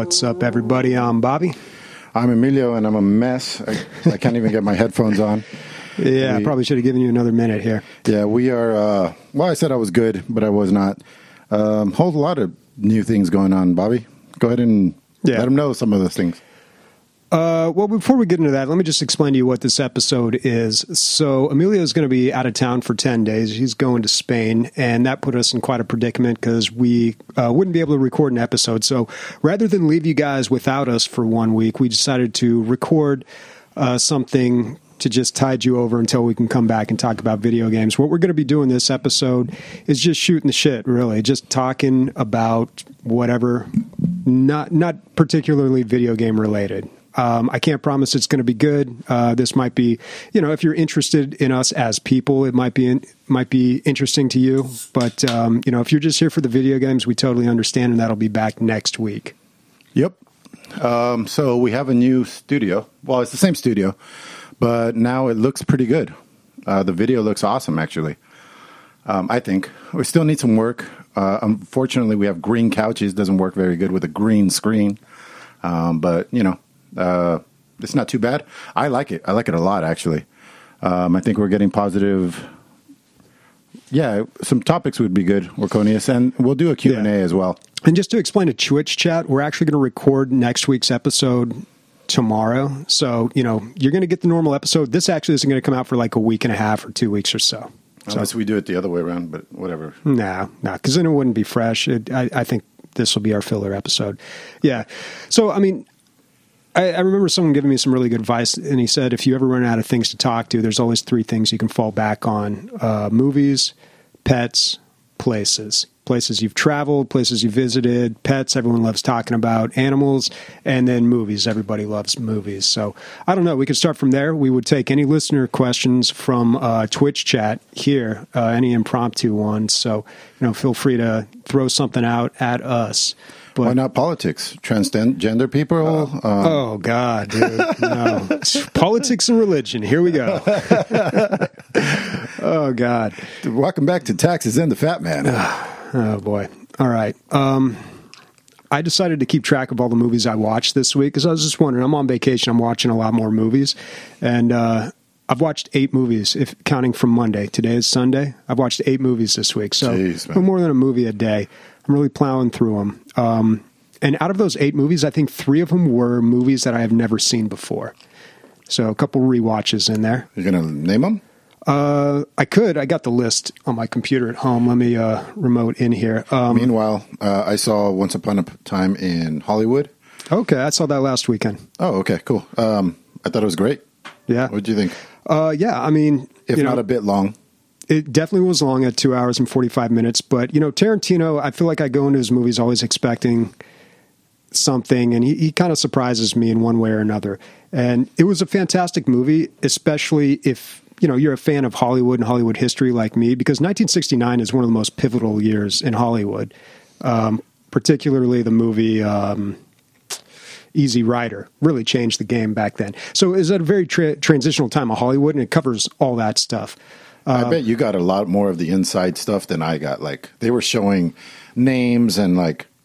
What's up, everybody? I'm Bobby. I'm Emilio, and I'm a mess. I can't even get my headphones on. Yeah, I probably should have given you another minute here. Yeah, we are, well, I said I was good, but I was not. Whole lot of new things going on, Bobby. Go ahead and let them know some of those things. Well, before we get into that, let me just explain to you what this episode is. So Emilio is going to be out of town for 10 days. He's going to Spain, and that put us in quite a predicament because we wouldn't be able to record an episode. So rather than leave you guys without us for 1 week, we decided to record something to just tide you over until we can come back and talk about video games. What we're going to be doing this episode is just shooting the shit, really, just talking about whatever, not particularly video game related. I can't promise it's going to be good. This might be, if you're interested in us as people, it might be interesting to you. But, if you're just here for the video games, we totally understand, and that'll be back next week. Yep. So we have a new studio. Well, it's the same studio, but now it looks pretty good. The video looks awesome, actually. I think. We still need some work. Unfortunately, we have green couches. Doesn't work very good with a green screen. But, it's not too bad. I like it. I like it a lot, actually. I think we're getting positive. Yeah, some topics would be good, Orconius, and we'll do a Q&A as well. And just to explain to Twitch chat, we're actually going to record next week's episode tomorrow. So, you're going to get the normal episode. This actually isn't going to come out for like a week and a half or 2 weeks or so. Unless we do it the other way around, but whatever. No, because then it wouldn't be fresh. I think this will be our filler episode. Yeah. So, I remember someone giving me some really good advice, and he said, if you ever run out of things to talk to, there's always 3 things you can fall back on. Movies, pets, places. Places you've traveled, places you visited, pets, everyone loves talking about, animals, and then movies. Everybody loves movies. So, I don't know. We could start from there. We would take any listener questions from Twitch chat here, any impromptu ones. So, feel free to throw something out at us. But, why not politics? Transgender people? Oh, God, dude. No. Politics and religion. Here we go. Oh, God. Welcome back to Taxes and the Fat Man. Oh, boy. All right. I decided to keep track of all the movies I watched this week because I was just wondering, I'm on vacation. I'm watching a lot more movies. And I've watched 8 movies, if counting from Monday. Today is Sunday. I've watched 8 movies this week. So more than a movie a day. I'm really plowing through them. And out of those 8 movies, I think 3 of them were movies that I have never seen before. So a couple rewatches in there. You're going to name them? I could. I got the list on my computer at home. Let me remote in here. Meanwhile, I saw Once Upon a Time in Hollywood. Okay, I saw that last weekend. Oh, okay, cool. I thought it was great. Yeah. What did you think? Yeah, if not a bit long. It definitely was long at 2 hours and 45 minutes. But, Tarantino, I feel like I go into his movies always expecting something, and he kind of surprises me in one way or another. And it was a fantastic movie, especially if, you're a fan of Hollywood and Hollywood history like me, because 1969 is one of the most pivotal years in Hollywood, particularly the movie Easy Rider really changed the game back then. So it's at a very transitional time of Hollywood, and it covers all that stuff. I bet you got a lot more of the inside stuff than I got. Like, they were showing names and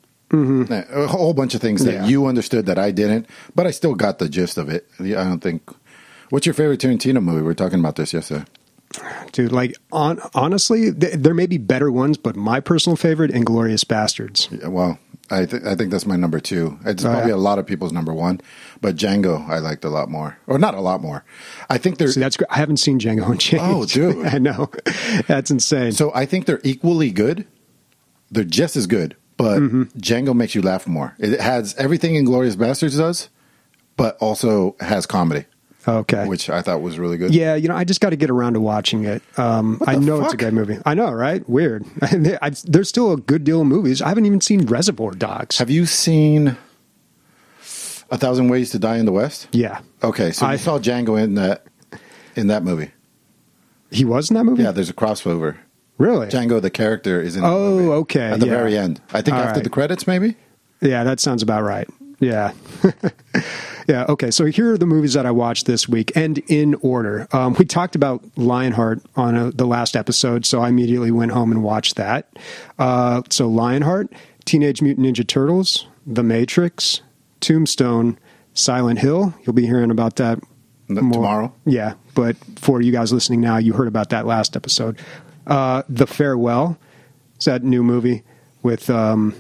a whole bunch of things that you understood that I didn't, but I still got the gist of it. I don't think. What's your favorite Tarantino movie? We were talking about this yesterday. Dude, honestly, there may be better ones, but my personal favorite, Inglourious Bastards. Yeah, well, I think that's my number 2. It's probably a lot of people's number 1, but Django I liked a lot more, or not a lot more. I think they're. See, that's great. I haven't seen Django Unchained. Oh, dude, I know, that's insane. So I think they're equally good. They're just as good, but Django makes you laugh more. It has everything Inglourious Bastards does, but also has comedy. Okay. Which I thought was really good. Yeah, I just got to get around to watching it. I know it's a great movie. I know, right? Weird. There's still a good deal of movies. I haven't even seen Reservoir Dogs. Have you seen 1,000 Ways to Die in the West? Yeah. Okay, so I saw Django in that movie. He was in that movie? Yeah, there's a crossover. Really? Django, the character, is in the movie. Oh, okay. At the very end. I think after the credits, maybe? Yeah, that sounds about right. Yeah. Yeah, okay. So here are the movies that I watched this week, and in order. We talked about Lionheart on the last episode, so I immediately went home and watched that. So Lionheart, Teenage Mutant Ninja Turtles, The Matrix, Tombstone, Silent Hill. You'll be hearing about that tomorrow. Yeah, but for you guys listening now, you heard about that last episode. The Farewell. It's that new movie with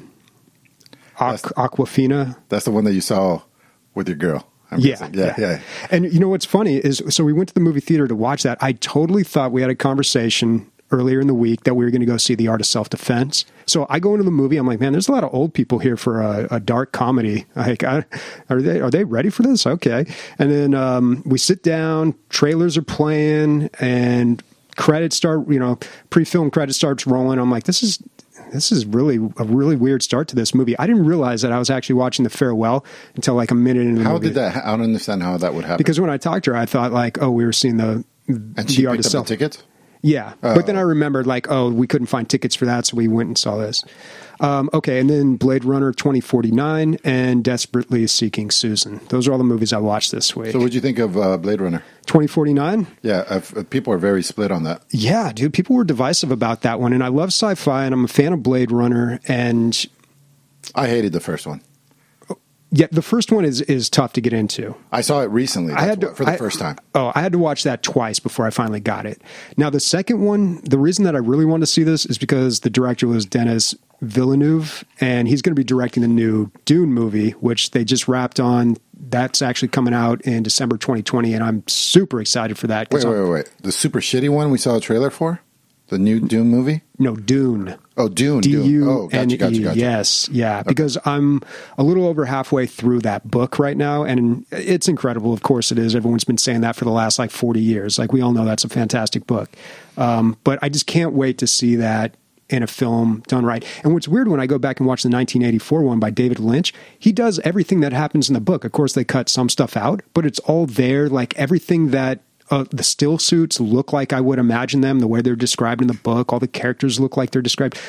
Aquafina. That's the one that you saw with your girl. Yeah. And you know what's funny is, so we went to the movie theater to watch that. I totally thought we had a conversation earlier in the week that we were going to go see The Art of Self-Defense. So I go into the movie, I'm like, man, there's a lot of old people here for a dark comedy. Like, are they ready for this? Okay. And then we sit down, trailers are playing, and credits start, pre-film credits starts rolling. I'm like, this is really a really weird start to this movie. I didn't realize that I was actually watching The Farewell until like a minute into the movie. How did that? I don't understand how that would happen. Because when I talked to her, I thought like, oh, we were seeing and she The Art picked of up the tickets? Yeah. Oh. But then I remembered like, oh, we couldn't find tickets for that, so we went and saw this. Okay, and then Blade Runner 2049 and Desperately Seeking Susan. Those are all the movies I watched this week. So what'd you think of Blade Runner? 2049? Yeah, people are very split on that. Yeah, dude, people were divisive about that one. And I love sci-fi, and I'm a fan of Blade Runner, and I hated the first one. Yeah, the first one is tough to get into. I saw it recently for the first time. Oh, I had to watch that twice before I finally got it. Now, the second one, the reason that I really wanted to see this is because the director was Denis Villeneuve, and he's going to be directing the new Dune movie, which they just wrapped on. That's actually coming out in December 2020, and I'm super excited for that. Wait. The super shitty one we saw a trailer for? The new Dune movie? No, Dune. Oh, Dune. D-U-N-E. Oh, gotcha. Yes, yeah. Okay. Because I'm a little over halfway through that book right now, and it's incredible. Of course it is. Everyone's been saying that for the last, 40 years. We all know that's a fantastic book. But I just can't wait to see that in a film done right. And what's weird, when I go back and watch the 1984 one by David Lynch, he does everything that happens in the book. Of course, they cut some stuff out, but it's all there. Everything that the still suits look like I would imagine them, the way they're described in the book. All the characters look like they're described.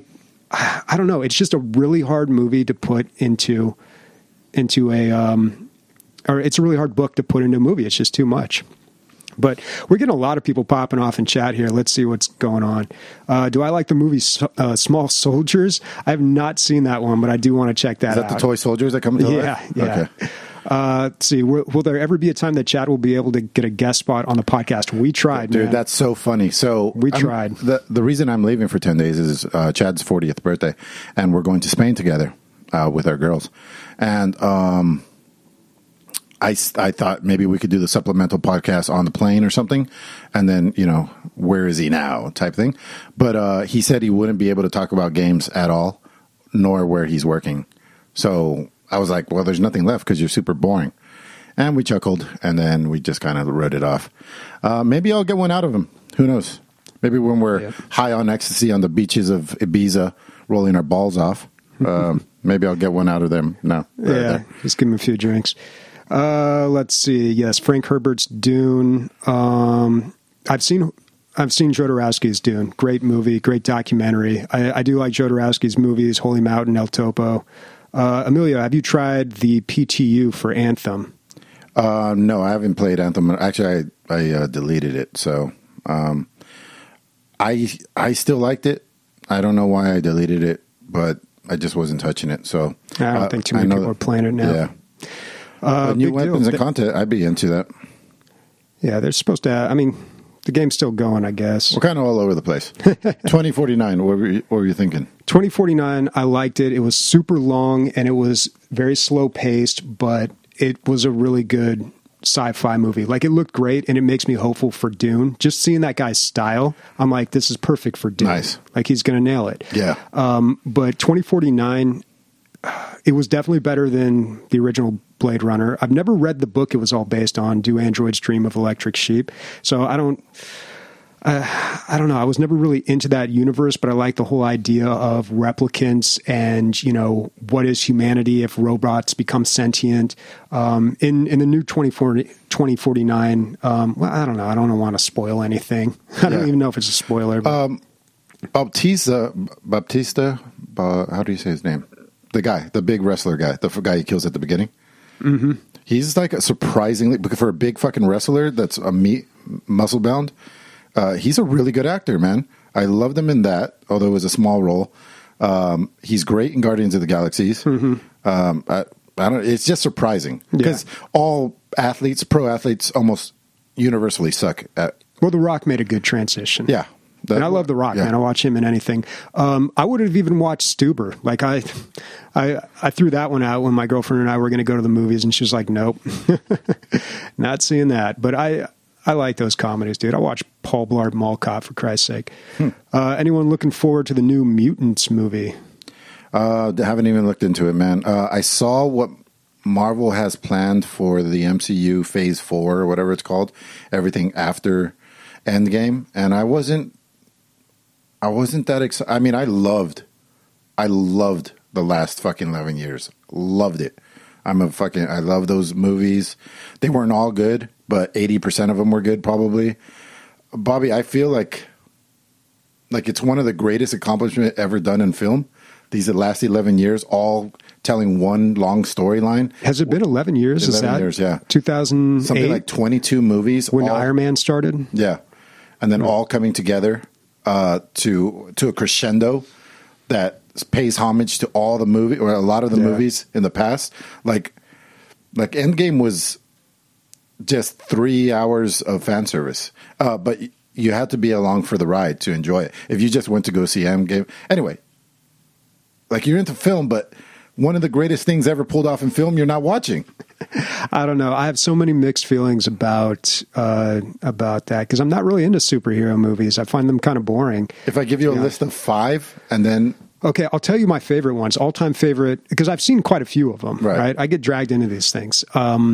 I don't know. It's just a really hard movie to put into or it's a really hard book to put into a movie. It's just too much. But we're getting a lot of people popping off in chat here. Let's see what's going on. Do I like the movie Small Soldiers? I have not seen that one, but I do want to check that out. Is that the toy soldiers that come into life? Yeah. Okay. Let's see. Will there ever be a time that Chad will be able to get a guest spot on the podcast? We tried, dude. Man. That's so funny. So we tried. The reason I'm leaving for 10 days is Chad's 40th birthday, and we're going to Spain together with our girls. And I thought maybe we could do the supplemental podcast on the plane or something, and then where is he now type thing. But he said he wouldn't be able to talk about games at all, nor where he's working. So I was like, well, there's nothing left because you're super boring. And we chuckled, and then we just kind of wrote it off. Maybe I'll get one out of him. Who knows? Maybe when we're high on ecstasy on the beaches of Ibiza, rolling our balls off, maybe I'll get one out of them. No. Just give him a few drinks. Let's see. Yes, Frank Herbert's Dune. I've seen Jodorowsky's Dune. Great movie, great documentary. I do like Jodorowsky's movies, Holy Mountain, El Topo. Emilio, have you tried the PTU for Anthem? No, I haven't played Anthem. Actually, I deleted it. So I still liked it. I don't know why I deleted it, but I just wasn't touching it. So I don't think too many people are playing it now. Yeah. New weapons and content, I'd be into that. Yeah, they're supposed to. The game's still going, I guess. We're kind of all over the place. 2049, what were you thinking? 2049, I liked it. It was super long, and it was very slow-paced, but it was a really good sci-fi movie. It looked great, and it makes me hopeful for Dune. Just seeing that guy's style, I'm like, this is perfect for Dune. Nice. He's going to nail it. Yeah. But 2049, it was definitely better than the original Blade Runner. I've never read the book it was all based on, Do Androids Dream of Electric Sheep? So I don't know. I was never really into that universe, but I like the whole idea of replicants and, what is humanity if robots become sentient? In the new 2049, well, I don't know. I don't want to spoil anything. I don't even know if it's a spoiler. Bautista, how do you say his name? The big wrestler guy, the guy he kills at the beginning. Mm-hmm. He's surprisingly, for a big fucking wrestler that's muscle bound, he's a really good actor, man. I loved him in that, although it was a small role. He's great in Guardians of the Galaxies. Mm-hmm. I I don't. It's just surprising because all athletes, pro athletes, almost universally suck at. Well, The Rock made a good transition. Yeah. And I love The Rock, man. I watch him in anything. I would have even watched Stuber. Like I threw that one out when my girlfriend and I were going to go to the movies, and she was like, "Nope, not seeing that." But I like those comedies, dude. I watch Paul Blart Mall Cop, for Christ's sake. Anyone looking forward to the new Mutants movie? Haven't even looked into it, man. I saw what Marvel has planned for the MCU Phase 4 or whatever it's called, everything after Endgame, and I wasn't that excited. I mean, I loved the last fucking 11 years. Loved it. I love those movies. They weren't all good, but 80% of them were good, probably. Bobby, I feel like it's one of the greatest accomplishments ever done in film. These last 11 years, all telling one long storyline. Has it been 11 years? 11 years, yeah. 2008? Something like 22 movies. When Iron Man started? Yeah. And then all coming together to a crescendo that pays homage to all the movie or a lot of the movies in the past. Like Endgame was just 3 hours of fan service. But you had to be along for the ride to enjoy it. If you just went to go see Endgame. Anyway, like you're into film, but one of the greatest things ever pulled off in film, you're not watching. I don't know. I have so many mixed feelings about that because I'm not really into superhero movies. I find them kind of boring. If I give you a list of 5 and then... Okay, I'll tell you my favorite ones, all-time favorite, because I've seen quite a few of them, right? I get dragged into these things.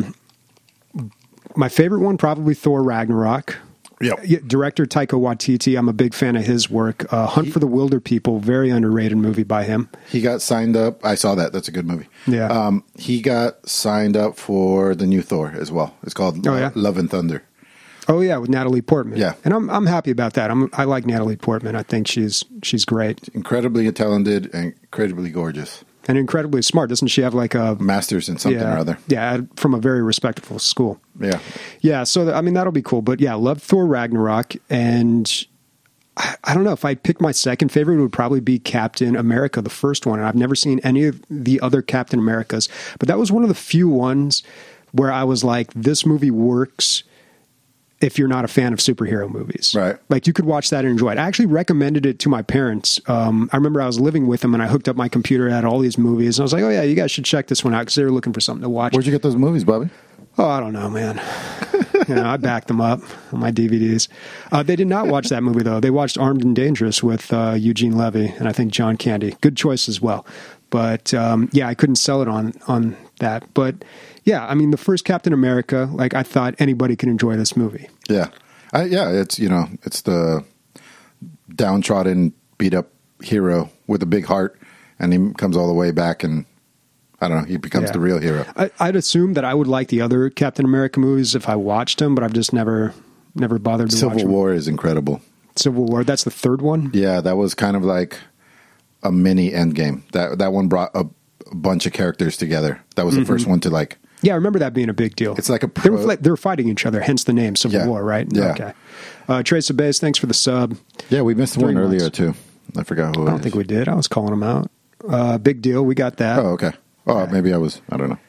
My favorite one, probably Thor Ragnarok. Yep. Director Taika Waititi, I'm a big fan of his work. Hunt for the Wilder People, very underrated movie by him. He got signed up. I saw that. That's a good movie. Yeah. He got signed up for the new Thor as well. It's called Love and Thunder. Oh yeah, with Natalie Portman. Yeah, and I'm happy about that. I like Natalie Portman. I think she's great. Incredibly talented and incredibly gorgeous. And incredibly smart. Doesn't she have like a master's in something or other? Yeah, from a very respectable school. Yeah. Yeah, so I mean that'll be cool. But yeah, love Thor Ragnarok, and I don't know if I picked my second favorite, it would probably be Captain America, the first one. And I've never seen any of the other Captain Americas, but that was one of the few ones where I was like, this movie works if you're not a fan of superhero movies. Right. Like you could watch that and enjoy it. I actually recommended it to my parents. I remember I was living with them and I hooked up my computer, had all these movies. And I was like, oh yeah, you guys should check this one out because they were looking for something to watch. Where'd you get those movies, Bobby? Oh, I don't know, man. I backed them up on my DVDs. They did not watch that movie though. They watched Armed and Dangerous with Eugene Levy and I think John Candy. Good choice as well. But I couldn't sell it on that. But yeah, I mean, the first Captain America, like I thought anybody could enjoy this movie. Yeah. It's, it's the downtrodden, beat up hero with a big heart, and he comes all the way back and, I don't know, he becomes the real hero. I'd assume that I would like the other Captain America movies if I watched them, but I've just never bothered to watch them. Civil War is incredible. Civil War, that's the third one? Yeah, that was kind of like a mini Endgame. That one brought a bunch of characters together. That was the first one to like... Yeah, I remember that being a big deal. It's like a... They were fighting each other, hence the name Civil War, right? Yeah. Okay. Trace of Base, thanks for the sub. Yeah, we missed one earlier, too. I forgot who it is. I don't think we did. I was calling him out. Big deal. We got that. Oh, okay. Oh, okay. Maybe I was. I don't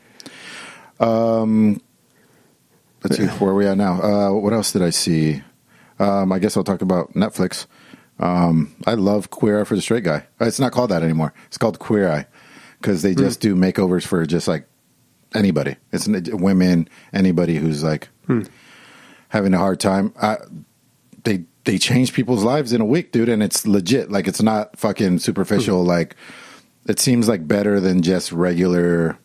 know. Let's see. Where are we at now? What else did I see? I guess I'll talk about Netflix. I love Queer Eye for the Straight Guy. It's not called that anymore. It's called Queer Eye because they just do makeovers for just like anybody. It's women, anybody who's like having a hard time. They change people's lives in a week, dude, and it's legit. Like it's not fucking superficial. Like it seems like better than just regular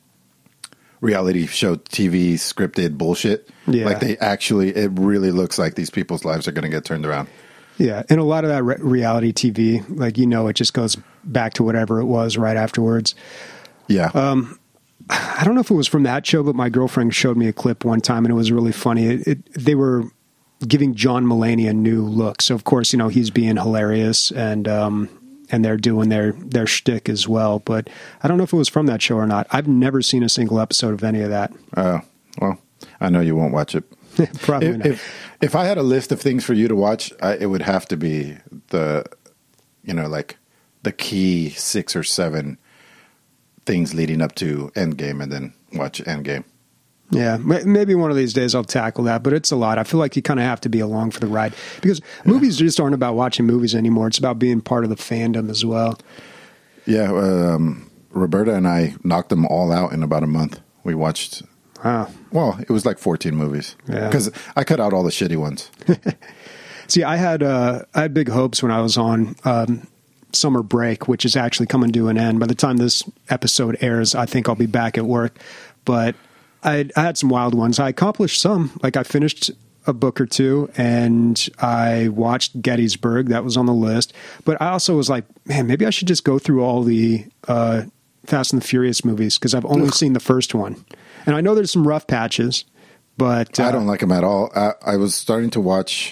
reality show TV scripted bullshit. Yeah. Like it really looks like these people's lives are going to get turned around. Yeah, and a lot of that reality TV, like it just goes back to whatever it was right afterwards. Yeah. I don't know if it was from that show, but my girlfriend showed me a clip one time, and it was really funny. They were giving John Mulaney a new look, so of course, he's being hilarious, and they're doing their shtick as well. But I don't know if it was from that show or not. I've never seen a single episode of any of that. Well, I know you won't watch it. Probably not. If I had a list of things for you to watch, it would have to be the key 6 or 7 things leading up to Endgame and then watch Endgame. Yeah, maybe one of these days I'll tackle that, but it's a lot. I feel like you kind of have to be along for the ride because movies just aren't about watching movies anymore. It's about being part of the fandom as well. Yeah, Roberta and I knocked them all out in about a month. We watched, well, it was like 14 movies because I cut out all the shitty ones. See, I had big hopes when I was on summer break, which is actually coming to an end. By the time this episode airs, I think I'll be back at work, but I had some wild ones. I accomplished some. Like I finished a book or two, and I watched Gettysburg. That was on the list. But I also was like, man, maybe I should just go through all the Fast and the Furious movies because I've only seen the first one. And I know there's some rough patches, but I don't like them at all. I was starting to watch,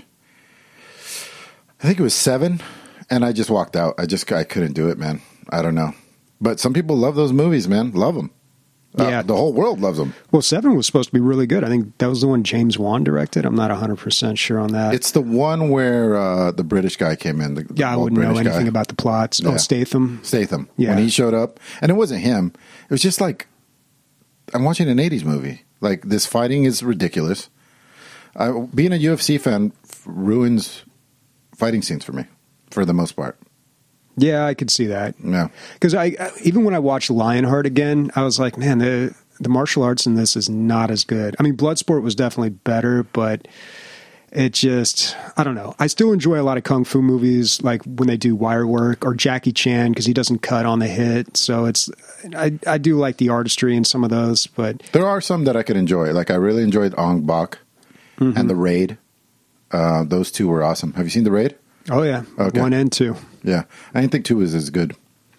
I think it was 7, and I just walked out. I couldn't do it, man. I don't know. But some people love those movies, man. Love them. Yeah, the whole world loves them. Well, 7 was supposed to be really good. I think that was the one James Wan directed. I'm not 100% sure on that. It's the one where the British guy came in. I wouldn't know anything about the plots. Yeah. Oh, Statham. Yeah. When he showed up. And it wasn't him. It was just like, I'm watching an 80s movie. Like, this fighting is ridiculous. Being a UFC fan ruins fighting scenes for me, for the most part. Yeah, I could see that. Yeah, because even when I watched Lionheart again, I was like, man, the martial arts in this is not as good. I mean, Bloodsport was definitely better, but it just, I don't know. I still enjoy a lot of kung fu movies, like when they do wire work, or Jackie Chan because he doesn't cut on the hit. So I do like the artistry in some of those, but there are some that I could enjoy. Like I really enjoyed Ong Bak and The Raid. Those two were awesome. Have you seen The Raid? Oh yeah, okay. 1 and 2. Yeah, I didn't think 2 was as good.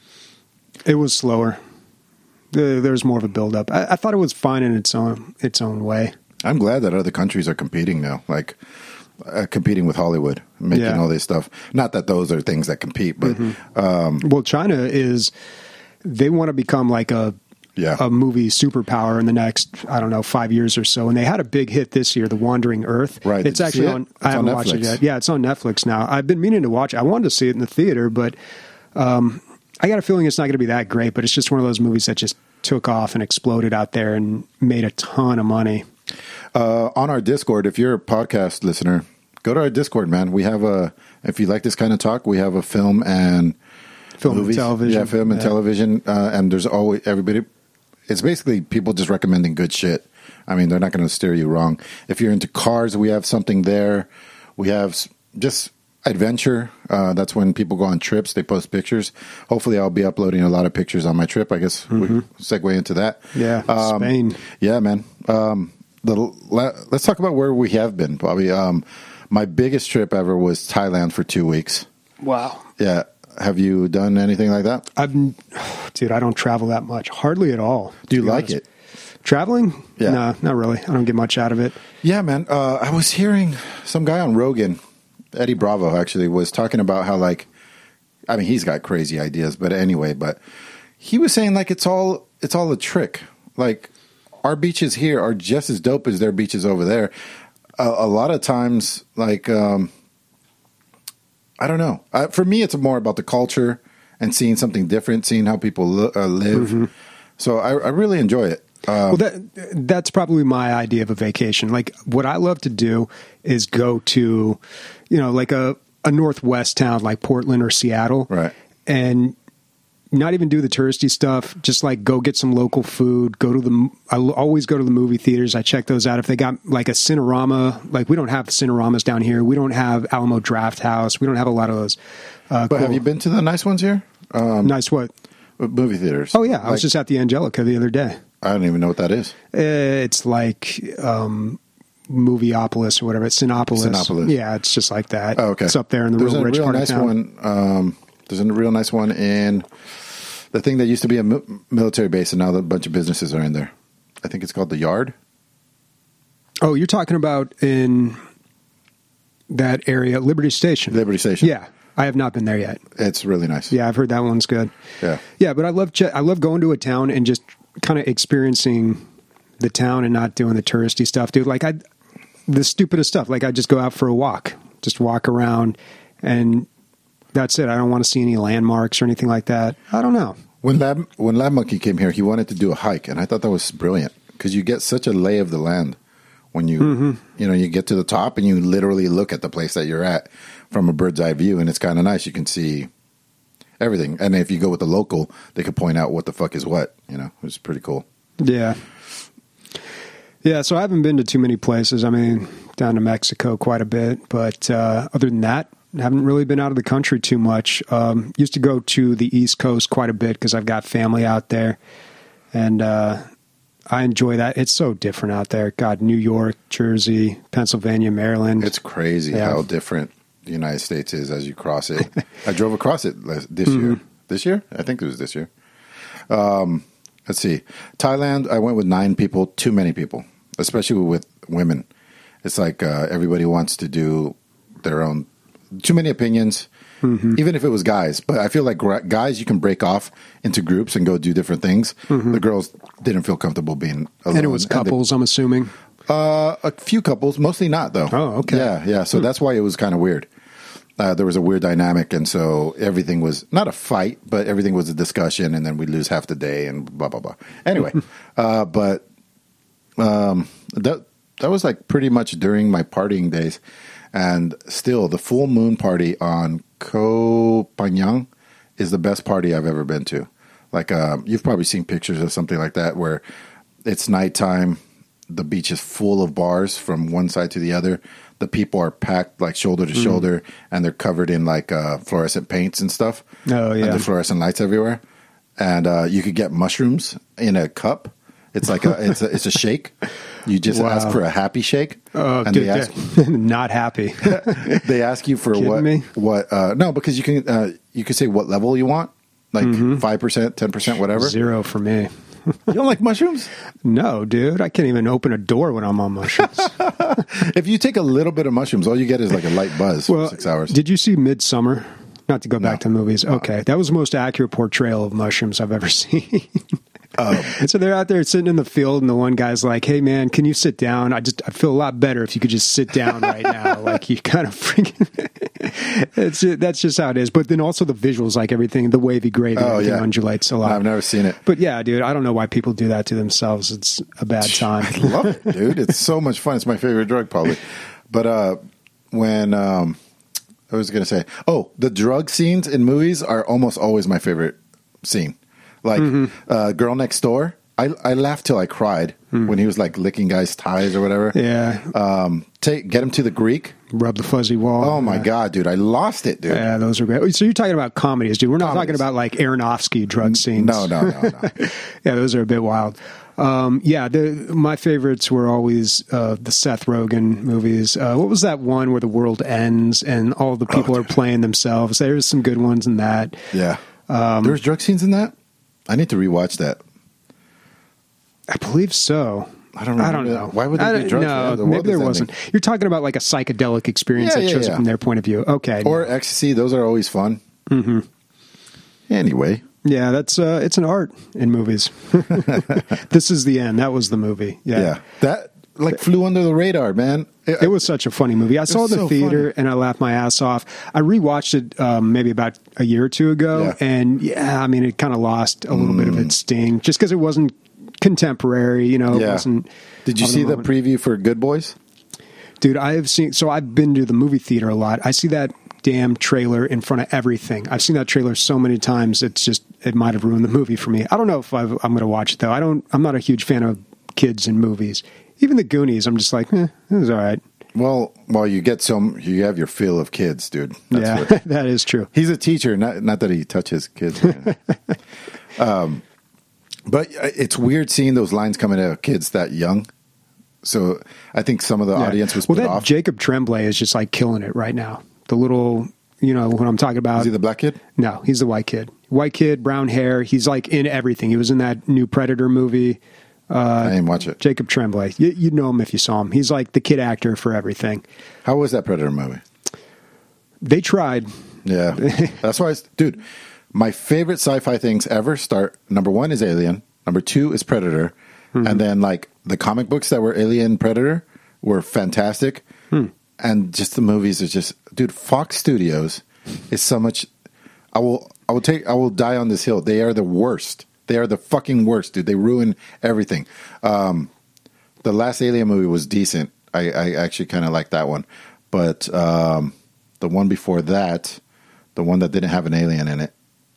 It was slower. There's more of a build-up. I thought it was fine in its own way. I'm glad that other countries are competing now, like competing with Hollywood, making all this stuff. Not that those are things that compete, but well, China is. They want to become like a movie superpower in the next, I don't know, 5 years or so. And they had a big hit this year, The Wandering Earth. Right. It's actually on. I haven't watched it yet. Yeah, it's on Netflix now. I've been meaning to watch it. I wanted to see it in the theater, but I got a feeling it's not going to be that great. But it's just one of those movies that just took off and exploded out there and made a ton of money. On our Discord, if you're a podcast listener, go to our Discord, man. We have if you like this kind of talk, we have a film and movies. And television. Yeah, film and television. And there's always everybody. It's basically people just recommending good shit. I mean, they're not going to steer you wrong. If you're into cars, we have something there. We have just adventure. That's when people go on trips. They post pictures. Hopefully, I'll be uploading a lot of pictures on my trip. I guess we segue into that. Yeah, Spain. Yeah, man. Let's talk about where we have been, Bobby. My biggest trip ever was Thailand for 2 weeks. Wow. Yeah. Have you done anything like that? Dude, I don't travel that much. Hardly at all. Do you like it? Traveling? Yeah. No, not really. I don't get much out of it. Yeah, man. I was hearing some guy on Rogan, Eddie Bravo, actually, was talking about how, like, I mean, he's got crazy ideas, but anyway, but he was saying, like, it's all a trick. Like, our beaches here are just as dope as their beaches over there. A lot of times, like, I don't know. For me, it's more about the culture and seeing something different, seeing how people live. So I really enjoy it. Well, that's probably my idea of a vacation. Like, what I love to do is go to, like a Northwest town like Portland or Seattle. Right. And not even do the touristy stuff, just like go get some local food, I always go to the movie theaters. I check those out. If they got like a Cinerama, like we don't have Cineramas down here. We don't have Alamo Draft House. We don't have a lot of those. But have you been to the nice ones here? Nice what? Movie theaters. Oh yeah. I was just at the Angelica the other day. I don't even know what that is. It's like, Movieopolis or whatever. It's Cinepolis. Yeah. It's just like that. Oh, okay. It's up there in the real rich part of town. There's a real nice one in the thing that used to be a military base, and now a bunch of businesses are in there. I think it's called The Yard. Oh, you're talking about in that area, Liberty Station. Liberty Station. Yeah. I have not been there yet. It's really nice. Yeah, I've heard that one's good. Yeah. Yeah, but I love going to a town and just kind of experiencing the town and not doing the touristy stuff, dude. Like the stupidest stuff. Like I just go out for a walk, just walk around, and that's it. I don't want to see any landmarks or anything like that. I don't know. When Lab Monkey came here, he wanted to do a hike, and I thought that was brilliant because you get such a lay of the land when you you get to the top and you literally look at the place that you're at from a bird's eye view, and it's kind of nice. You can see everything, and if you go with the local, they could point out what the fuck is what. It was pretty cool. Yeah. Yeah, so I haven't been to too many places. I mean, down to Mexico quite a bit, but other than that, haven't really been out of the country too much. Used to go to the East Coast quite a bit because I've got family out there, and I enjoy that. It's so different out there. God, New York, Jersey, Pennsylvania, Maryland. It's crazy how different the United States is as you cross it. I drove across it this year. This year? I think it was this year. Let's see. Thailand, I went with 9 people, too many people, especially with women. It's like everybody wants to do their own, too many opinions, even if it was guys. But I feel like guys, you can break off into groups and go do different things. The girls didn't feel comfortable being alone. And it was couples, I'm assuming? A few couples, mostly not, though. Oh, okay. Yeah. So that's why it was kind of weird. There was a weird dynamic, and so everything was not a fight, but everything was a discussion, and then we'd lose half the day and blah, blah, blah. Anyway, that was like pretty much during my partying days. And still, the full moon party on Koh Phangan is the best party I've ever been to. Like, you've probably seen pictures of something like that where it's nighttime, the beach is full of bars from one side to the other. The people are packed like shoulder to shoulder, and they're covered in like fluorescent paints and stuff. Oh, yeah. And the fluorescent lights everywhere. And you could get mushrooms in a cup. It's like it's a shake. You just ask for a happy shake. Oh, and dude, they ask, not happy. they ask you for what? No, because you can say what level you want, like 5%, 10%, whatever. 0 for me. You don't like mushrooms? No, dude. I can't even open a door when I'm on mushrooms. If you take a little bit of mushrooms, all you get is like a light buzz for 6 hours. Did you see Midsummer? Not to go back to movies. Okay. That was the most accurate portrayal of mushrooms I've ever seen. And so they're out there sitting in the field, and the one guy's like, "Hey, man, can you sit down? I feel a lot better if you could just sit down right now." Like, you kind of freaking... That's just how it is. But then also the visuals, like everything, the wavy gravy, everything undulates a lot. I've never seen it. But yeah, dude, I don't know why people do that to themselves. It's a bad time. I love it, dude. It's so much fun. It's my favorite drug, probably. But when... I was going to say, the drug scenes in movies are almost always my favorite scene. Like Girl Next Door, I laughed till I cried when he was like licking guys' ties or whatever. Yeah. Get him to the Greek. Rub the fuzzy wall. Oh my God, dude. I lost it, dude. Yeah, those are great. So you're talking about comedies, dude. We're not talking about like Aronofsky drug scenes. No. Yeah, those are a bit wild. My favorites were always the Seth Rogen movies. What was that one where the world ends and all the people are playing themselves? There's some good ones in that. Yeah. There's drug scenes in that? I need to rewatch that. I believe so. I don't know. Why would they do drugs? No, maybe there wasn't. You're talking about like a psychedelic experience that shows it from their point of view. Okay. Or ecstasy. Those are always fun. Anyway. Yeah, that's it's an art in movies. This Is the End. That was the movie. Yeah. That like flew under the radar, man. It was such a funny movie. I saw it in the theater and I laughed my ass off. I rewatched it maybe about a year or two ago, and I mean, it kind of lost a little bit of its sting just because it wasn't contemporary. It wasn't. Did you see the preview for Good Boys? Dude, I've been to the movie theater a lot. I see that damn trailer in front of everything. I've seen that trailer so many times. It might have ruined the movie for me. I don't know if I'm going to watch it though. I'm not a huge fan of kids in movies. Even the Goonies, I'm just like, it was all right. Well, you have your fill of kids, dude. That is true. He's a teacher, not that he touches kids. But it's weird seeing those lines coming out of kids that young. So I think some of the audience was put off. Jacob Tremblay is just like killing it right now. The little, what I'm talking about. Is he the black kid? No, he's the white kid. White kid, brown hair. He's like in everything. He was in that new Predator movie. I didn't watch it. Jacob Tremblay. You'd know him if you saw him. He's like the kid actor for everything. How was that Predator movie? They tried. Yeah. That's why, dude, my favorite sci-fi things ever number 1 is Alien. Number 2 is Predator. And then like the comic books that were Alien Predator were fantastic. And just the movies are just, dude, Fox Studios is so much. I will die on this hill. They are the worst. They are the fucking worst, dude. They ruin everything. The last Alien movie was decent. I actually kind of like that one. But the one before that, the one that didn't have an alien in it,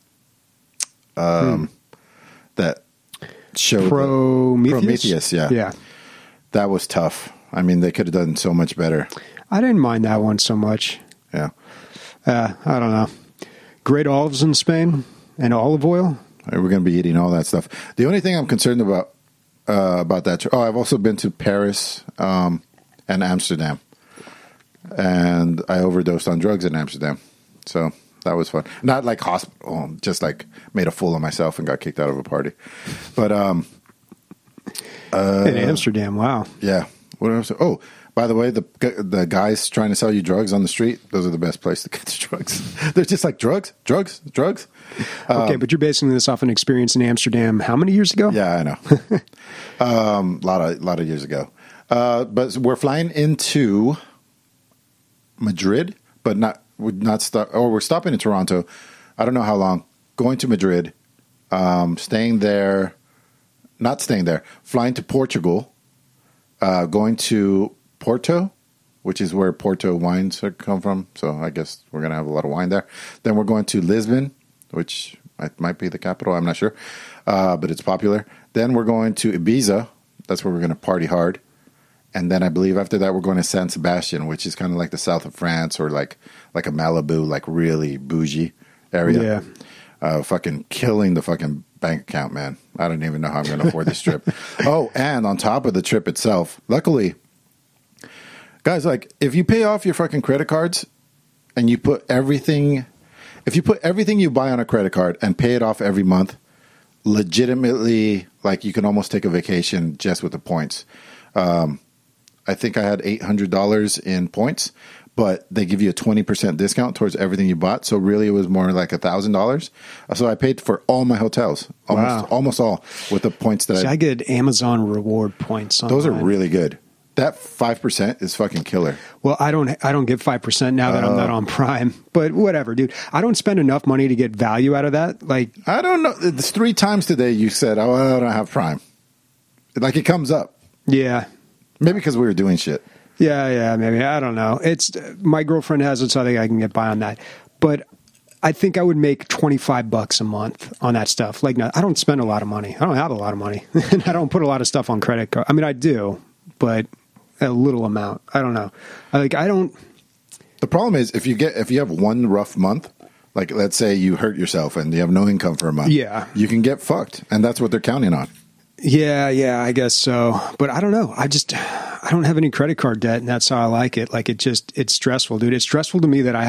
that showed Prometheus, yeah. That was tough. I mean, they could have done so much better. I didn't mind that one so much. Yeah. I don't know. Great olives in Spain and olive oil. We're going to be eating all that stuff. The only thing I'm concerned about that. Oh, I've also been to Paris and Amsterdam, and I overdosed on drugs in Amsterdam. So that was fun. Not like hospital, just like made a fool of myself and got kicked out of a party. But in Amsterdam, wow. Yeah. What else? Oh, by the way, the guys trying to sell you drugs on the street, those are the best place to get the drugs. They're just like drugs. Okay, but you're basing this off an experience in Amsterdam how many years ago? Yeah, I know. A lot of years ago. But we're flying into Madrid, but we're stopping in Toronto. I don't know how long. Going to Madrid, flying to Portugal, going to Porto, which is where Porto wines come from. So I guess we're going to have a lot of wine there. Then we're going to Lisbon, which might be the capital. I'm not sure. But it's popular. Then we're going to Ibiza. That's where we're going to party hard. And then I believe after that, we're going to San Sebastian, which is kind of like the south of France or like a Malibu, like really bougie area. Yeah. Fucking killing the fucking bank account, man. I don't even know how I'm going to afford this trip. Oh, and on top of the trip itself, luckily, guys, like if you pay off your fucking credit cards and you put everything you buy on a credit card and pay it off every month, legitimately, like you can almost take a vacation just with the points. I think I had $800 in points, but they give you a 20% discount towards everything you bought. So really it was more like $1,000. So I paid for all my hotels, almost all with the points that I get Amazon reward points. Those are really good. That 5% is fucking killer. Well, I don't get 5% now that I'm not on Prime, but whatever, dude. I don't spend enough money to get value out of that. Like, I don't know. It's 3 times today you said, "Oh, I don't have Prime." Like it comes up. Yeah. Maybe because we were doing shit. Yeah, maybe. I don't know. It's my girlfriend has it, so I think I can get by on that. But I think I would make $25 a month on that stuff. Like, I don't spend a lot of money. I don't have a lot of money, and I don't put a lot of stuff on credit card. I mean, I do, but a little amount. I don't know. I don't. The problem is if you have one rough month, like let's say you hurt yourself and you have no income for a month, you can get fucked, and that's what they're counting on. Yeah, I guess so. But I don't know. I don't have any credit card debt, and that's how I like it. Like it's stressful, dude. It's stressful to me that I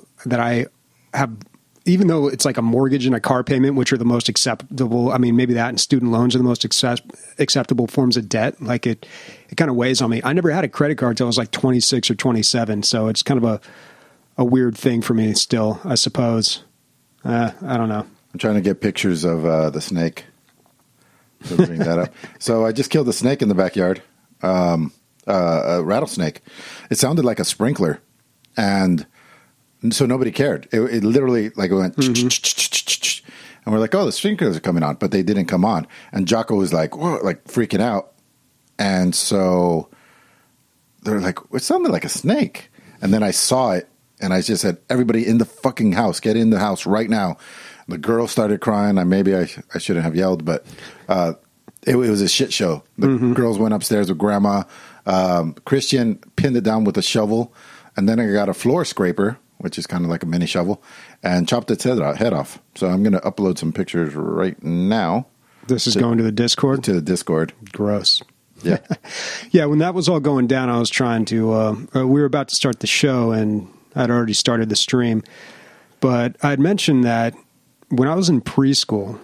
have, even though it's like a mortgage and a car payment, which are the most acceptable. I mean, maybe that and student loans are the most acceptable forms of debt. Like it kind of weighs on me. I never had a credit card till I was like 26 or 27. So it's kind of a weird thing for me still, I suppose. I don't know. I'm trying to get pictures of the snake. To bring that up. So I just killed a snake in the backyard, a rattlesnake. It sounded like a sprinkler, and so nobody cared. It literally like it went, and we're like, "Oh, the sprinklers are coming on," but they didn't come on. And Jocko was like, "Whoa," like freaking out, and so they're like, "It sounded like a snake." And then I saw it, and I just said, "Everybody in the fucking house, get in the house right now." The girl started crying. Maybe I shouldn't have yelled, but it was a shit show. The girls went upstairs with grandma. Christian pinned it down with a shovel, and then I got a floor scraper, which is kind of like a mini shovel, and chopped its head off. So I'm going to upload some pictures right now. This is going to the Discord? To the Discord. Gross. Yeah. Yeah, when that was all going down, I was trying to we were about to start the show, and I'd already started the stream. But I'd mentioned that when I was in preschool,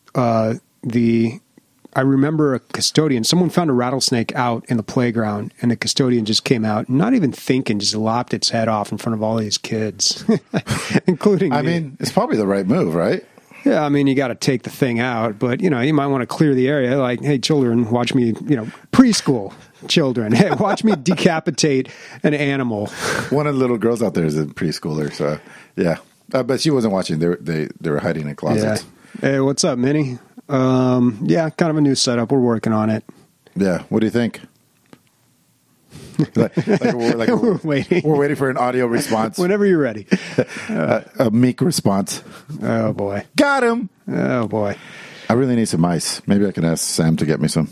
I remember a custodian, someone found a rattlesnake out in the playground, and the custodian just came out, not even thinking, just lopped its head off in front of all these kids, including me. I mean, it's probably the right move, right? Yeah, I mean, you got to take the thing out, but, you might want to clear the area. Like, hey, children, watch me, preschool children, hey, watch me decapitate an animal. One of the little girls out there is a preschooler, so, yeah. But she wasn't watching. They were hiding in closets. Yeah. Hey, what's up, Minnie? Yeah, kind of a new setup. We're working on it. Yeah. What do you think? We're waiting. We're waiting for an audio response. Whenever you're ready. A meek response. Oh, boy. Got him. Oh, boy. I really need some ice. Maybe I can ask Sam to get me some.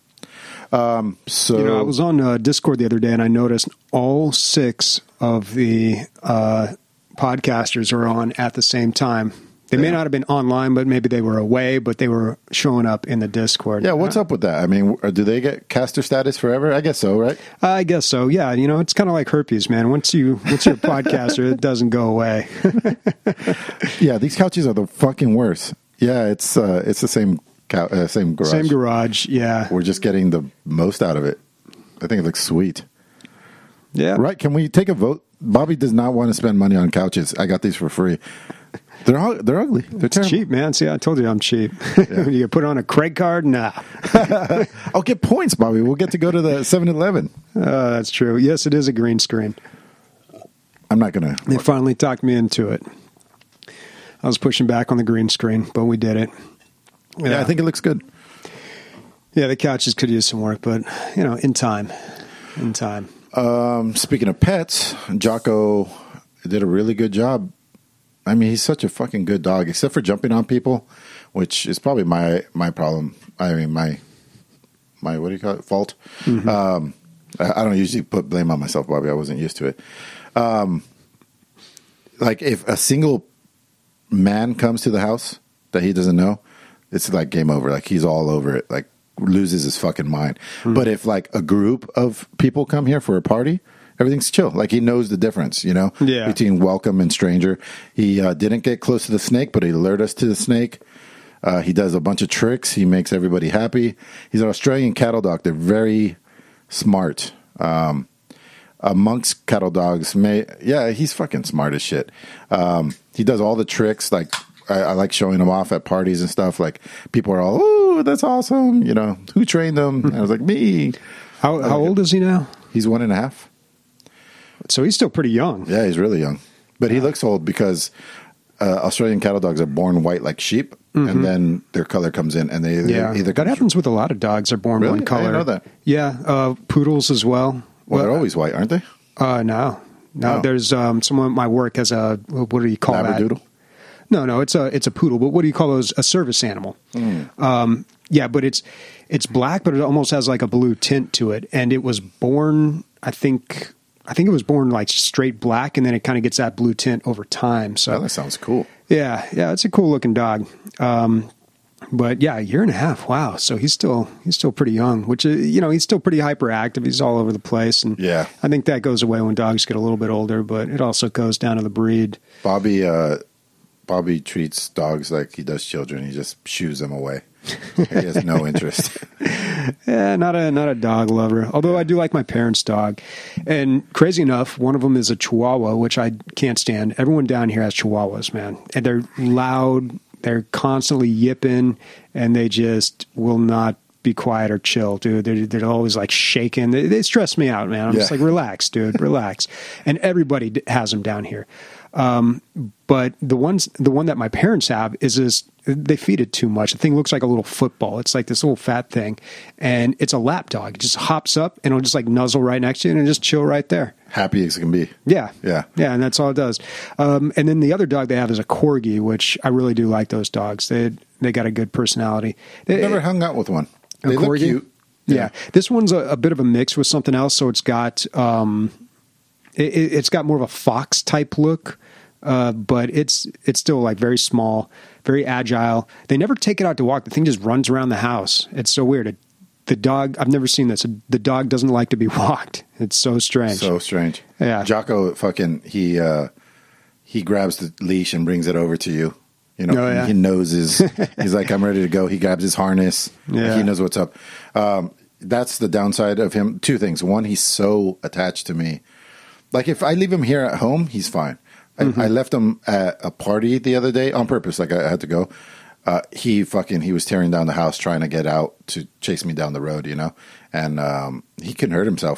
So I was on Discord the other day, and I noticed all 6 of the podcasters are on at the same time. They may not have been online, but maybe they were away, but they were showing up in the Discord. Yeah, what's up with that? I mean, do they get caster status forever? I guess so, right? I guess so. Yeah, it's kind of like herpes, man. Once you're a podcaster, it doesn't go away. Yeah, these couches are the fucking worst. Yeah, it's the same garage. Same garage. Yeah, we're just getting the most out of it. I think it looks sweet. Yeah, right. Can we take a vote? Bobby does not want to spend money on couches. I got these for free. They're ugly. They're terrible. Cheap, man. See, I told you I'm cheap. Yeah. You put on a credit card? Nah. I'll get points, Bobby. We'll get to go to the 7-Eleven. That's true. Yes, it is a green screen. I'm not going to. They finally talked me into it. I was pushing back on the green screen, but we did it. Yeah, I think it looks good. Yeah, the couches could use some work, but, in time. In time. Speaking of pets, Jocko did a really good job. I mean, he's such a fucking good dog, except for jumping on people, which is probably my problem. I mean, my what do you call it? Fault. Mm-hmm. I don't usually put blame on myself, Bobby. I wasn't used to it. Like if a single man comes to the house that he doesn't know, it's like game over. Like he's all over it. Like loses his fucking mind. Mm-hmm. But if like a group of people come here for a party, everything's chill. Like he knows the difference, between welcome and stranger. He didn't get close to the snake, but he lured us to the snake. He does a bunch of tricks. He makes everybody happy. He's an Australian cattle dog. They're very smart. Amongst cattle dogs, he's fucking smart as shit. He does all the tricks. Like I like showing him off at parties and stuff. Like people are all, "Oh, that's awesome!" Who trained him? And I was like, me. How old is he now? He's 1.5. So he's still pretty young. Yeah, he's really young. But he looks old because Australian cattle dogs are born white like sheep, and then their color comes in, and they either... That happens with a lot of dogs. They're born one color. I didn't know that. Yeah, poodles as well. Well, they're always white, aren't they? No. There's someone at my work has a... What do you call that? Labradoodle? No, it's a poodle, but what do you call those? A service animal. Yeah, but it's black, but it almost has like a blue tint to it, and it was born, I think it was born like straight black, and then it kind of gets that blue tint over time. So that sounds cool. Yeah, it's a cool looking dog. But yeah, 1.5 years. Wow. So he's still pretty young, which he's still pretty hyperactive. He's all over the place, and yeah, I think that goes away when dogs get a little bit older. But it also goes down to the breed. Bobby treats dogs like he does children. He just shoos them away. He has no interest. Yeah, not a dog lover. Although I do like my parents' dog. And crazy enough, one of them is a Chihuahua, which I can't stand. Everyone down here has Chihuahuas, man. And they're loud. They're constantly yipping, and they just will not be quiet or chill, dude. They're always like shaking. They stress me out, man. I'm just like, relax, dude, relax. And everybody has them down here. But the one that my parents have is they feed it too much. The thing looks like a little football. It's like this little fat thing, and it's a lap dog. It just hops up and it'll just like nuzzle right next to you and just chill right there. Happy as can be. Yeah, and that's all it does. And then the other dog they have is a corgi, which I really do like those dogs. They got a good personality. I've never hung out with one. They look cute. Yeah, this one's a bit of a mix with something else. So it's got it's got more of a fox type look. But it's still like very small, very agile. They never take it out to walk. The thing just runs around the house. It's so weird. The dog, I've never seen this. The dog doesn't like to be walked. It's so strange. So strange. Yeah. Jocko he grabs the leash and brings it over to you. He knows he's like, I'm ready to go. He grabs his harness. Yeah. He knows what's up. That's the downside of him. 2 things. One, he's so attached to me. Like if I leave him here at home, he's fine. I left him at a party the other day on purpose. Like I had to go. He was tearing down the house trying to get out to chase me down the road, and he couldn't hurt himself.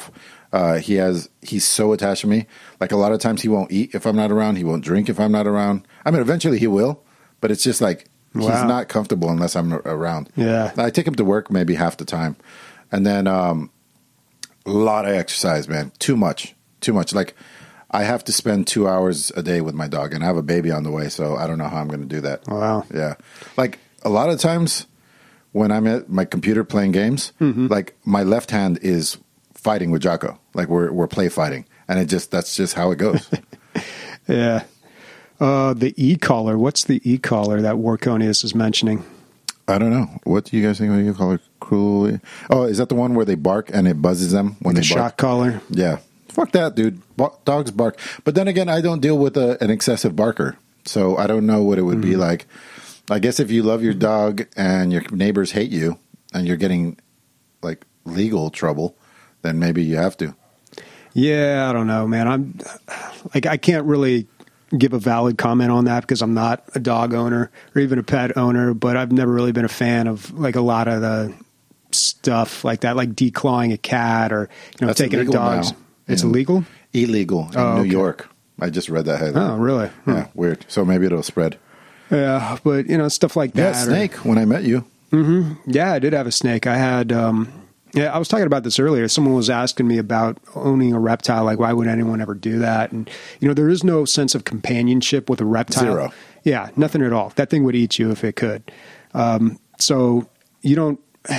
He's so attached to me. Like a lot of times he won't eat if I'm not around. He won't drink if I'm not around. I mean, eventually he will, but it's just like he's not comfortable unless I'm around. Yeah. I take him to work maybe half the time. And then a lot of exercise, man. Too much. Like I have to spend 2 hours a day with my dog, and I have a baby on the way, so I don't know how I'm going to do that. Wow. Yeah. Like a lot of times when I'm at my computer playing games, like my left hand is fighting with Jocko. Like we're play fighting, and that's just how it goes. Yeah. The e-collar. What's the e-collar that Warconius is mentioning? I don't know. What do you guys think of the e-collar? Cruelly. Oh, is that the one where they bark and it buzzes them when they bark? Shock collar. Yeah. Fuck that, dude. Dogs bark. But then again, I don't deal with an excessive barker, so I don't know what it would be like. I guess if you love your dog and your neighbors hate you and you're getting like legal trouble, then maybe you have to. Yeah, I don't know, man. I can't really give a valid comment on that because I'm not a dog owner or even a pet owner, but I've never really been a fan of like a lot of the stuff like that, like declawing a cat or That's taking a dog's. now. It's illegal? Illegal in New York. I just read that headline. Oh, really? Yeah, weird. So maybe it'll spread. Yeah, but stuff like that. Yeah, snake. When I met you. Yeah, I did have a snake. I had. I was talking about this earlier. Someone was asking me about owning a reptile. Like, why would anyone ever do that? And there is no sense of companionship with a reptile. Zero. Yeah, nothing at all. That thing would eat you if it could. So you don't.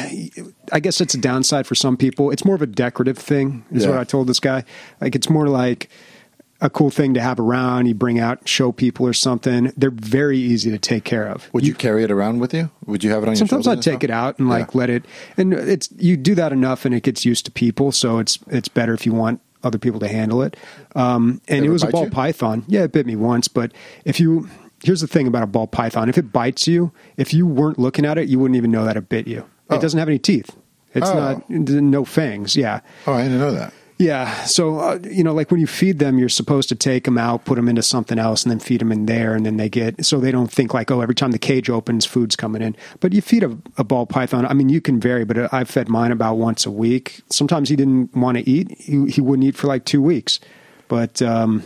I guess it's a downside for some people. It's more of a decorative thing, is what I told this guy. Like, it's more like a cool thing to have around. You bring out, show people or something. They're very easy to take care of. Would you carry it around with you? Would you have it on your Sometimes shoulder? I'd take it out and let it. And you do that enough, and it gets used to people. So it's better if you want other people to handle it. And it was a ball python. Yeah, it bit me once. But here's the thing about a ball python: if it bites you, if you weren't looking at it, you wouldn't even know that it bit you. It doesn't have any teeth. It's no fangs. Yeah. Oh, I didn't know that. Yeah. So, like when you feed them, you're supposed to take them out, put them into something else, and then feed them in there. And then so they don't think like, oh, every time the cage opens, food's coming in. But you feed a ball python. I mean, you can vary, but I've fed mine about once a week. Sometimes he didn't want to eat. He wouldn't eat for like 2 weeks. But,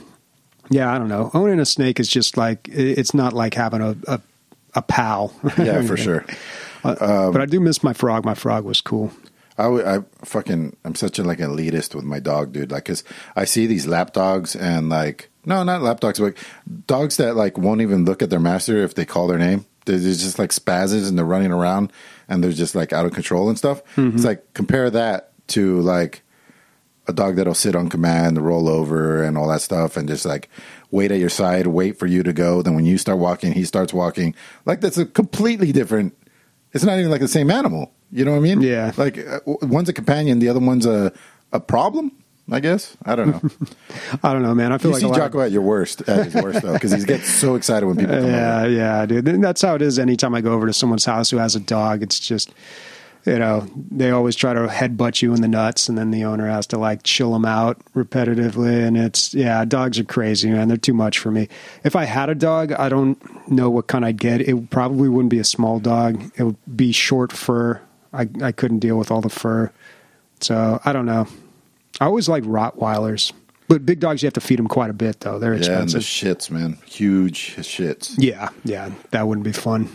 yeah, I don't know. Owning a snake is just like, it's not like having a pal. Yeah, for sure. But I do miss my frog. My frog was cool. I'm such a like elitist with my dog, dude. Like, cause I see these lap dogs and like, no, not lap dogs, but dogs that like won't even look at their master if they call their name. There's just like spazzes and they're running around and they're just like out of control and stuff. It's like, compare that to like a dog that'll sit on command, roll over and all that stuff and just like wait at your side, wait for you to go. Then when you start walking, he starts walking. Like, that's a completely different, it's not even like the same animal. You know what I mean? Yeah. Like, one's a companion, the other one's a problem, I guess. I don't know. I don't know, man. I feel like you see Jocko at his worst, though, because he gets so excited when people come over. Yeah, dude. And that's how it is anytime I go over to someone's house who has a dog. It's just, they always try to headbutt you in the nuts, and then the owner has to, like, chill them out repetitively. And dogs are crazy, man. They're too much for me. If I had a dog, I don't know what kind I'd get. It probably wouldn't be a small dog. It would be short fur. I couldn't deal with all the fur. So, I don't know. I always like Rottweilers. But big dogs, you have to feed them quite a bit, though. They're expensive. Yeah, and the shits, man. Huge shits. Yeah. That wouldn't be fun.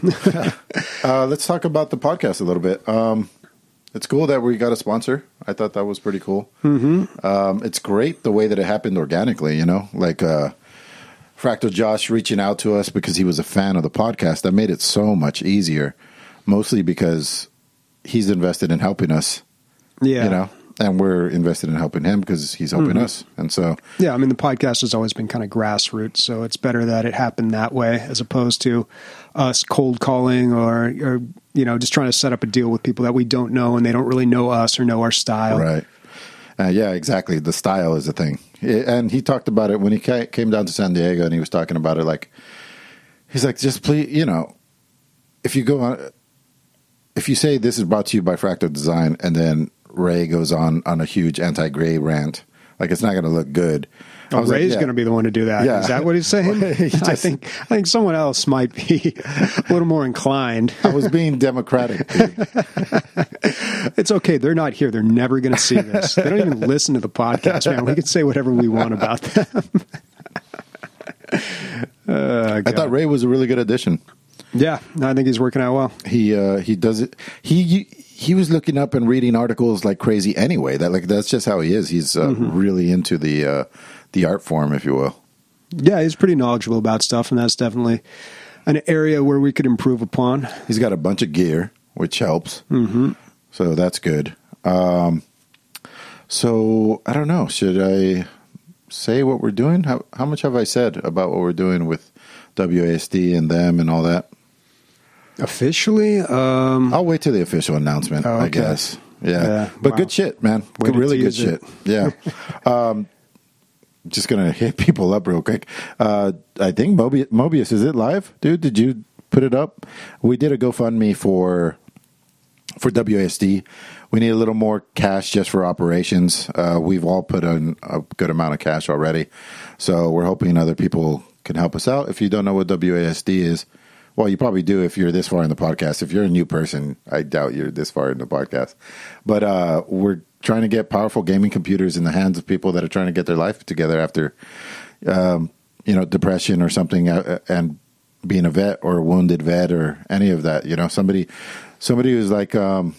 Let's talk about the podcast a little bit. It's cool that we got a sponsor. I thought that was pretty cool. It's great the way that it happened organically, like Fractal Josh reaching out to us because he was a fan of the podcast. That made it so much easier, mostly because he's invested in helping us. Yeah. And we're invested in helping him because he's helping us. And so, yeah, I mean, the podcast has always been kind of grassroots, so it's better that it happened that way as opposed to us cold calling or just trying to set up a deal with people that we don't know and they don't really know us or know our style. Right. Yeah, exactly. The style is the thing. And he talked about it when he came down to San Diego, and he was talking about it like, he's like, just please, if you go on, if you say this is brought to you by Fractal Design, and then Ray goes on a huge anti-gray rant, like, it's not going to look good. Ray's going to be the one to do that. Yeah. Is that what he's saying? I think someone else might be a little more inclined. I was being democratic. It's okay. They're not here. They're never going to see this. They don't even listen to the podcast, man. We can say whatever we want about them. I thought Ray was a really good addition. Yeah, I think he's working out well. He does it. He was looking up and reading articles like crazy anyway. That's just how he is. He's really into the art form, if you will. Yeah, he's pretty knowledgeable about stuff, and that's definitely an area where we could improve upon. He's got a bunch of gear, which helps. Mm-hmm. So that's good. So I don't know. Should I say what we're doing? How much have I said about what we're doing with WASD and them and all that? Officially? I'll wait till the official announcement, I guess. Yeah. But good shit, man. Really good shit. Yeah. Just going to hit people up real quick. I think Mobius, is it live? Dude, did you put it up? We did a GoFundMe for WASD. We need a little more cash just for operations. We've all put in a good amount of cash already. So we're hoping other people can help us out. If you don't know what WASD is, well, you probably do if you're this far in the podcast. If you're a new person, I doubt you're this far in the podcast. But we're trying to get powerful gaming computers in the hands of people that are trying to get their life together after, depression or something, and being a vet or a wounded vet or any of that. You know, somebody who's like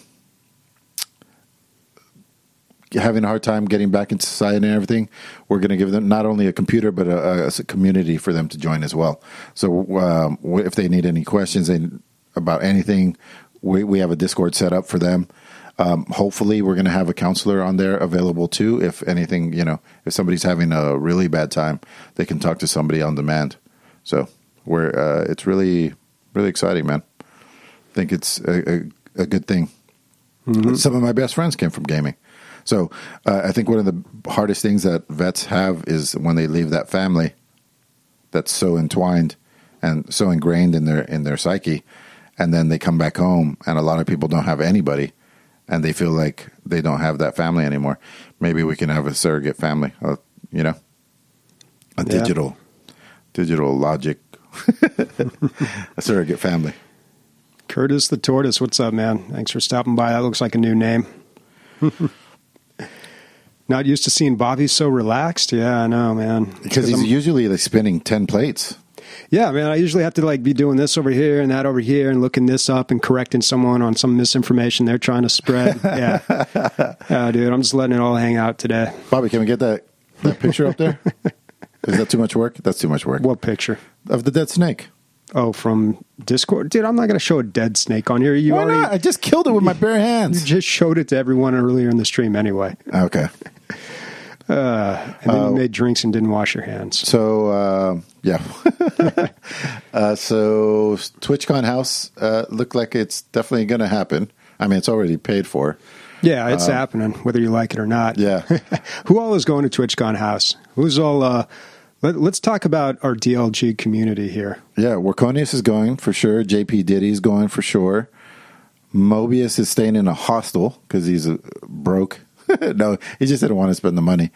having a hard time getting back into society and everything. We're going to give them not only a computer, but a community for them to join as well. So if they need any questions about anything, we have a Discord set up for them. Hopefully we're going to have a counselor on there available too. If anything, if somebody's having a really bad time, they can talk to somebody on demand. So it's really, really exciting, man. I think it's a good thing. Mm-hmm. Some of my best friends came from gaming. So I think one of the hardest things that vets have is when they leave that family that's so entwined and so ingrained in their psyche, and then they come back home, and a lot of people don't have anybody, and they feel like they don't have that family anymore. Maybe we can have a surrogate family, digital logic, a surrogate family. Curtis the Tortoise, what's up, man? Thanks for stopping by. That looks like a new name. Not used to seeing Bobby so relaxed. Yeah, I know, man. Because he's usually spinning 10 plates. Yeah, man. I usually have to be doing this over here and that over here and looking this up and correcting someone on some misinformation they're trying to spread. Yeah. Dude, I'm just letting it all hang out today. Bobby, can we get that picture up there? Is that too much work? That's too much work. What picture? Of the dead snake. Oh, from Discord? Dude, I'm not going to show a dead snake on here. Why not? I just killed it with my bare hands. You just showed it to everyone earlier in the stream anyway. Okay. And then you made drinks and didn't wash your hands. So, yeah. So TwitchCon House looked like it's definitely going to happen. I mean, it's already paid for. Yeah, it's happening, whether you like it or not. Yeah. Who all is going to TwitchCon House? Who's all... Let's talk about our DLG community here. Yeah, Warconius is going for sure. JP Diddy's going for sure. Mobius is staying in a hostel because he's broke. No, he just didn't want to spend the money.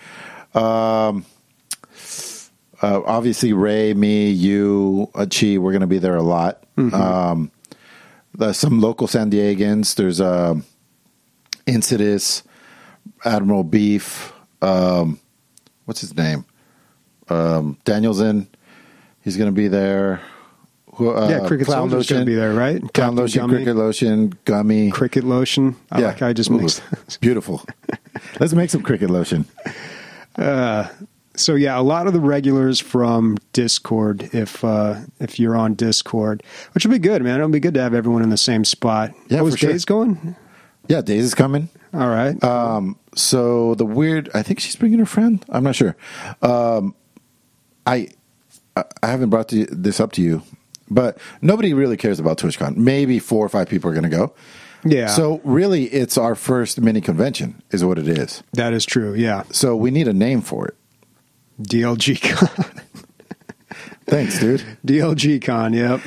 Obviously, Ray, me, you, Chi, we're going to be there a lot. Mm-hmm. Some local San Diegans. There's Insidious, Admiral Beef. What's his name? Danielson, he's going to be there. Cricket Clown Soldier's going to be there, right? Clown Lotion, Gummy. Cricket Lotion, Gummy. Cricket Lotion. I just mixed. Beautiful. Let's make some Cricket Lotion. So yeah, a lot of the regulars from Discord, if you're on Discord, which will be good, man. It'll be good to have everyone in the same spot. Yeah, was Days going? Yeah, Days is coming. All right. So I think she's bringing her friend. I'm not sure. I haven't brought this up to you, but nobody really cares about TwitchCon. Maybe 4 or 5 people are going to go. Yeah. So really, it's our first mini convention, is what it is. That is true. Yeah. So we need a name for it. DLG Con. Thanks, dude. DLG Con. Yep.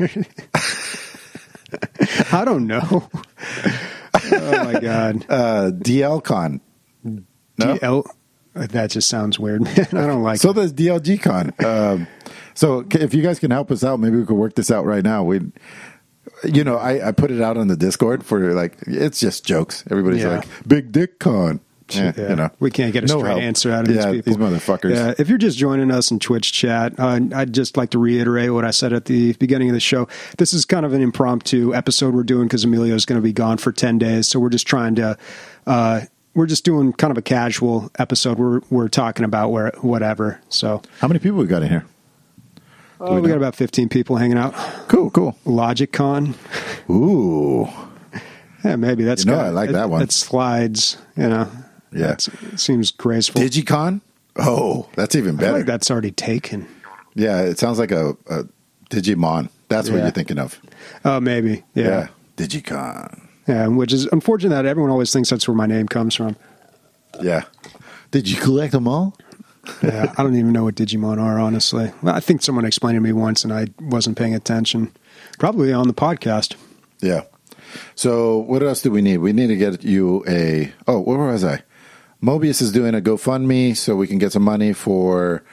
I don't know. Oh my God. DL Con. No? DL. That just sounds weird, man. I don't like it. So there's DLG Con. So if you guys can help us out, maybe we could work this out right now. I put it out on the Discord for like, it's just jokes. Everybody's Yeah. like, big dick con. We can't get a straight help. answer out of these people. These motherfuckers. Yeah, if you're just joining us in Twitch chat, I'd just like to reiterate what I said at the beginning of the show. This is kind of an impromptu episode we're doing because Emilio is going to be gone for 10 days. So we're just trying to, we're just doing kind of a casual episode. We're talking about whatever. So How many people we got in here? we got about 15 people hanging out. Cool. Logic Con. Ooh. Yeah, maybe that's I like that one. That slides, Yeah. It seems graceful. Digicon? Oh, that's even I better. feel like that's already taken. Yeah, it sounds like a Digimon. That's what Yeah. you're thinking of. Oh, maybe. Yeah. Digicon. Yeah, which is unfortunate that everyone always thinks that's where my name comes from. Yeah. Did you collect them all? Yeah, I don't even know what Digimon are, honestly. Well, I think someone explained to me once and I wasn't paying attention. Probably on the podcast. Yeah. So what else do we need? We need to get you where was I? Mobius is doing a GoFundMe so we can get some money for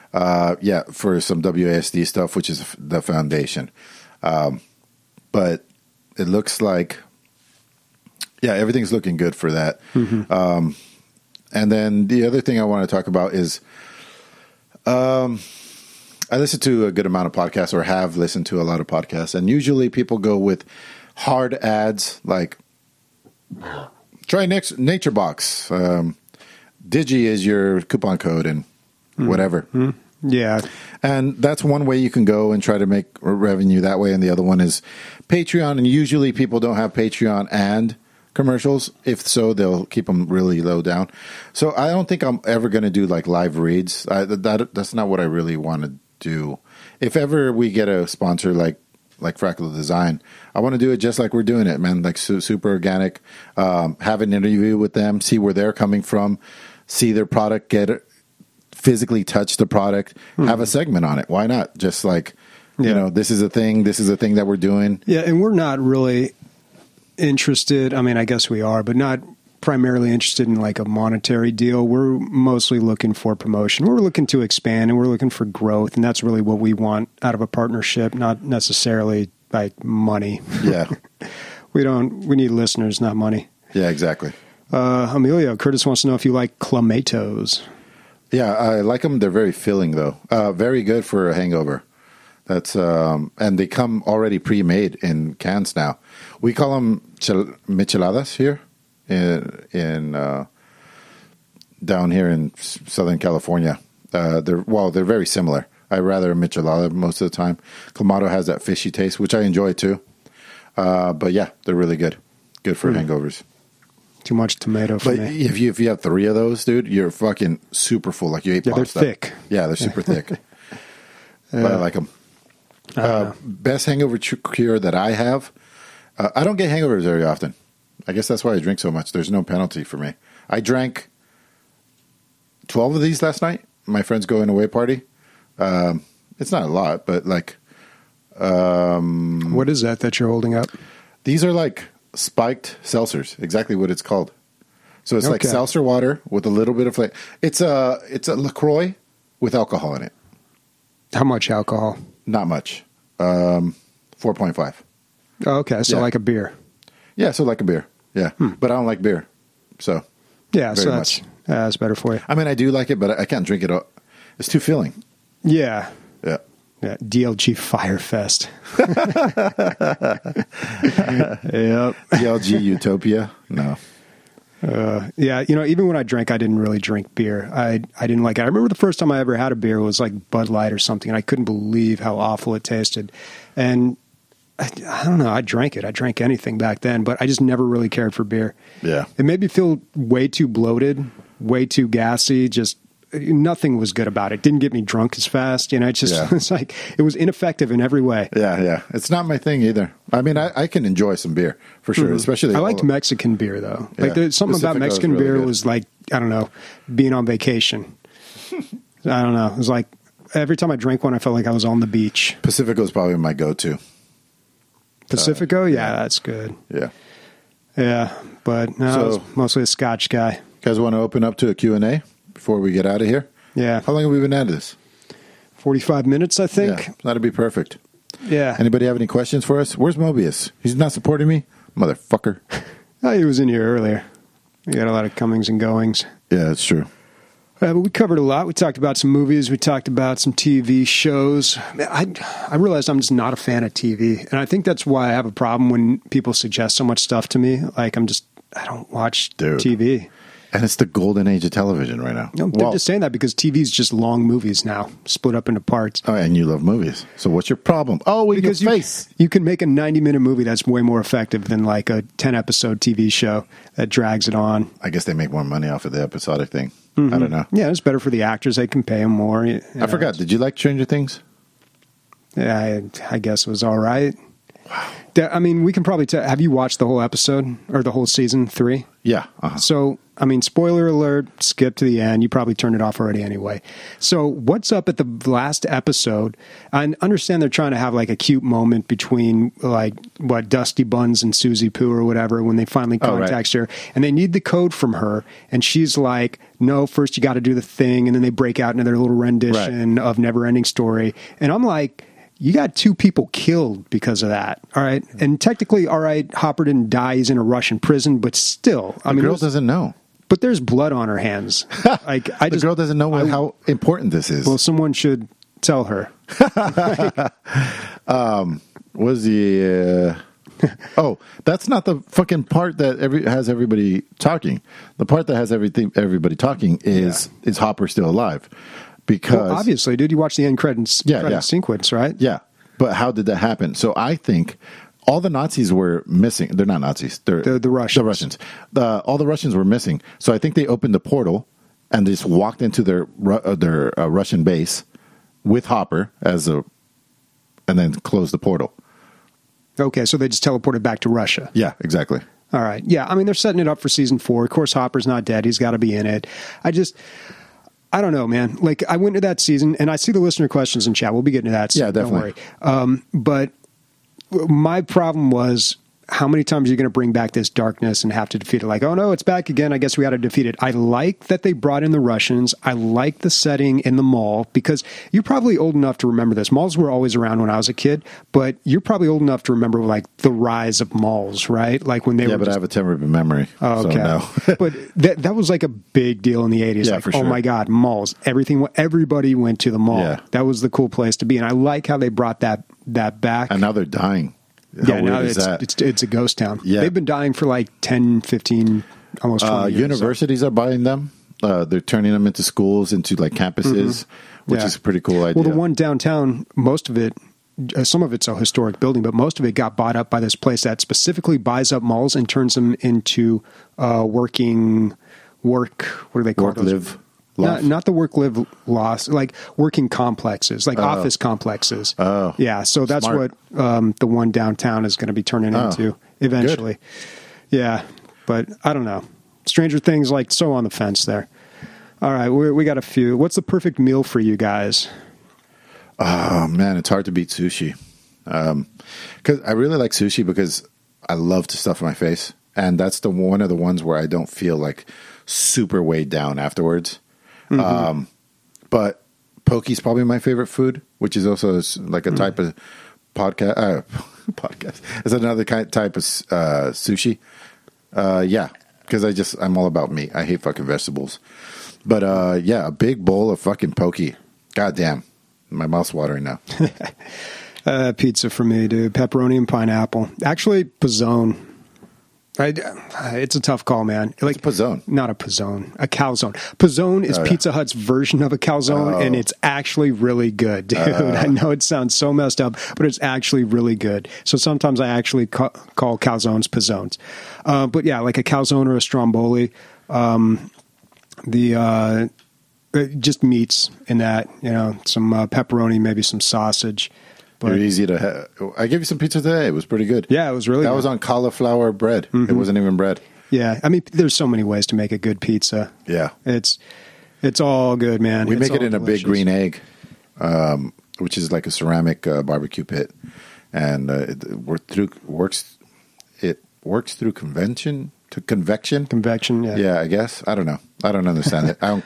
some WASD stuff, which is the foundation. But it looks like, everything's looking good for that. Mm-hmm. And then the other thing I want to talk about is, I listen to a good amount of podcasts, or have listened to a lot of podcasts, and usually people go with hard ads like, try Nature Box. Digi is your coupon code and whatever. Mm-hmm. Yeah. And that's one way you can go and try to make revenue that way. And the other one is Patreon. And usually people don't have Patreon and commercials. If so, they'll keep them really low down. So I don't think I'm ever going to do like live reads. That's not what I really want to do. If ever we get a sponsor like Fractal Design, I want to do it just like we're doing it, man. Like super organic. Have an interview with them, see where they're coming from, see their product, physically touch the product, have a segment on it. Why not? Just like, this is a thing that we're doing. Yeah, and we're not really interested. I mean, I guess we are, but not primarily interested in like a monetary deal. We're mostly looking for promotion. We're looking to expand and we're looking for growth. And that's really what we want out of a partnership, not necessarily like money. Yeah. We need listeners, not money. Yeah, exactly. Emilio, Curtis wants to know if you like clamatos. Yeah, I like them. They're very filling though. Very good for a hangover. That's and they come already pre-made in cans now. We call them micheladas here in down here in Southern California. They're very similar. I rather a michelada most of the time. Clamato has that fishy taste, which I enjoy too. But yeah, they're really good. Good for hangovers. Too much tomato for but me. If you have 3 of those, dude, you're fucking super full. Like you ate pasta. They're thick. Yeah, they're super thick. But I like them. Best hangover cure that I have. I don't get hangovers very often. I guess that's why I drink so much. There's no penalty for me. I drank 12 of these last night. My friend's going away party. It's not a lot, but like... what is that you're holding up? These are like spiked seltzers. Exactly what it's called. So it's like seltzer water with a little bit of flavor. It's a LaCroix with alcohol in it. How much alcohol? Not much. 4.5. Oh, okay, so like a beer. Yeah, so like a beer. Yeah, but I don't like beer. So yeah, so that's better for you. I mean, I do like it, but I can't drink it all. It's too filling. Yeah. Yeah. Yeah, DLG Firefest. Yep. DLG Utopia? No. Yeah, even when I drank, I didn't really drink beer. I didn't like it. I remember the first time I ever had a beer was like Bud Light or something, and I couldn't believe how awful it tasted. And I don't know, I drank it. I drank anything back then, but I just never really cared for beer. Yeah. It made me feel way too bloated, way too gassy, just nothing was good about it. Didn't get me drunk as fast. It's like it was ineffective in every way. Yeah. It's not my thing either. I mean, I can enjoy some beer for sure, especially. I liked Mexican beer though. Yeah. Like there's something about Mexican really beer good. was like, I don't know, being on vacation. I don't know. It was like every time I drank one, I felt like I was on the beach. Pacifico is probably my go-to. Pacifico, that's good. Yeah. Yeah, but no, I was mostly a Scotch guy. Guys want to open up to a Q&A before we get out of here? Yeah. How long have we been at this? 45 minutes, I think. Yeah, that'd be perfect. Yeah. Anybody have any questions for us? Where's Mobius? He's not supporting me? Motherfucker. Oh, he was in here earlier. We got a lot of comings and goings. Yeah, that's true. But we covered a lot. We talked about some movies. We talked about some TV shows. I realized I'm just not a fan of TV. And I think that's why I have a problem when people suggest so much stuff to me. Like, I don't watch TV. And it's the golden age of television right now. No, they're just saying that because TV is just long movies now, split up into parts. Oh, and you love movies. So what's your problem? Oh, because your face. You can make a 90-minute movie that's way more effective than like a 10-episode TV show that drags it on. I guess they make more money off of the episodic thing. Mm-hmm. I don't know. Yeah, it's better for the actors. They can pay them more. I forgot. Did you like Stranger Things? Yeah, I guess it was all right. Wow. I mean, we can probably tell. Have you watched the whole episode or the whole season 3? Yeah. So, I mean, spoiler alert, skip to the end. You probably turned it off already anyway. So what's up at the last episode? I understand they're trying to have like a cute moment between like Dusty Buns and Susie Poo or whatever when they finally contact her. And they need the code from her. And she's like, no, first you got to do the thing. And then they break out into their little rendition of Neverending Story. And I'm like, you got 2 people killed because of that. All right. And technically, all right, Hopper didn't die. He's in a Russian prison, but still. The girl doesn't know. But there's blood on her hands. Like the girl doesn't know how important this is. Well, someone should tell her. Was the... oh, that's not the fucking part that has everybody talking. The part that has everybody talking is Hopper still alive? Because obviously, dude, you watch the end credits sequence, right? Yeah, but how did that happen? So I think all the Nazis were missing. They're not Nazis. They're the Russians. The Russians. All the Russians were missing. So I think they opened the portal and just walked into their Russian base with Hopper and then closed the portal. Okay, so they just teleported back to Russia. Yeah, exactly. All right. Yeah, I mean, they're setting it up for season 4. Of course, Hopper's not dead. He's got to be in it. I don't know, man. Like, I went to that season, and I see the listener questions in chat. We'll be getting to that soon. Yeah, definitely. Don't worry. But my problem was, how many times are you going to bring back this darkness and have to defeat it? Like, oh, no, it's back again. I guess we got to defeat it. I like that they brought in the Russians. I like the setting in the mall, because you're probably old enough to remember this. Malls were always around when I was a kid, but you're probably old enough to remember, like, the rise of malls, right? Like, when they were... Yeah, but I have a terrible memory. Oh, okay. So no. But that was like a big deal in the 80s. Yeah, like, for sure. Oh, my God, malls. Everybody went to the mall. Yeah. That was the cool place to be. And I like how they brought that back. And now they're dying. How now weird is that? It's a ghost town. Yeah. They've been dying for like 10, 15, almost 20 years. Universities are buying them. They're turning them into schools, into like campuses, which is a pretty cool idea. Well, the one downtown, most of it, some of it's a historic building, but most of it got bought up by this place that specifically buys up malls and turns them into what do they call those? Not the work-live loss, like working complexes, like office complexes. Oh. Yeah, so that's Smart. what the one downtown is going to be turning into eventually. Good. Yeah, but I don't know. Stranger Things, like, so on the fence there. All right, we got a few. What's the perfect meal for you guys? Oh, man, it's hard to beat sushi. Because I really like sushi because I love to stuff my face. And that's one of the ones where I don't feel like super weighed down afterwards. But poke's probably my favorite food, which is also like a type of podcast. It's another type of sushi. Yeah, because I'm all about meat. I hate fucking vegetables. But a big bowl of fucking poke. God damn, my mouth's watering now. Pizza for me, dude. Pepperoni and pineapple. Actually, Pizzone. It's a tough call, man. Like Pizzone. Not a Pizzone, a calzone. Pizzone is Pizza Hut's version of a calzone, and it's actually really good, dude. I know it sounds so messed up, but it's actually really good. So sometimes I actually call calzones Pizzones. But yeah, like a calzone or a stromboli. Just meats in that, some pepperoni, maybe some sausage. You're easy to have. I gave you some pizza today. It was pretty good. Yeah, it was really good. That was on cauliflower bread. It wasn't even bread. Yeah, I mean, there's so many ways to make a good pizza. Yeah. It's all good, man. We make it in a big green egg, which is like a ceramic barbecue pit. And it works through convection? Convection, yeah. Yeah, I guess. I don't know. I don't understand it. I don't cook.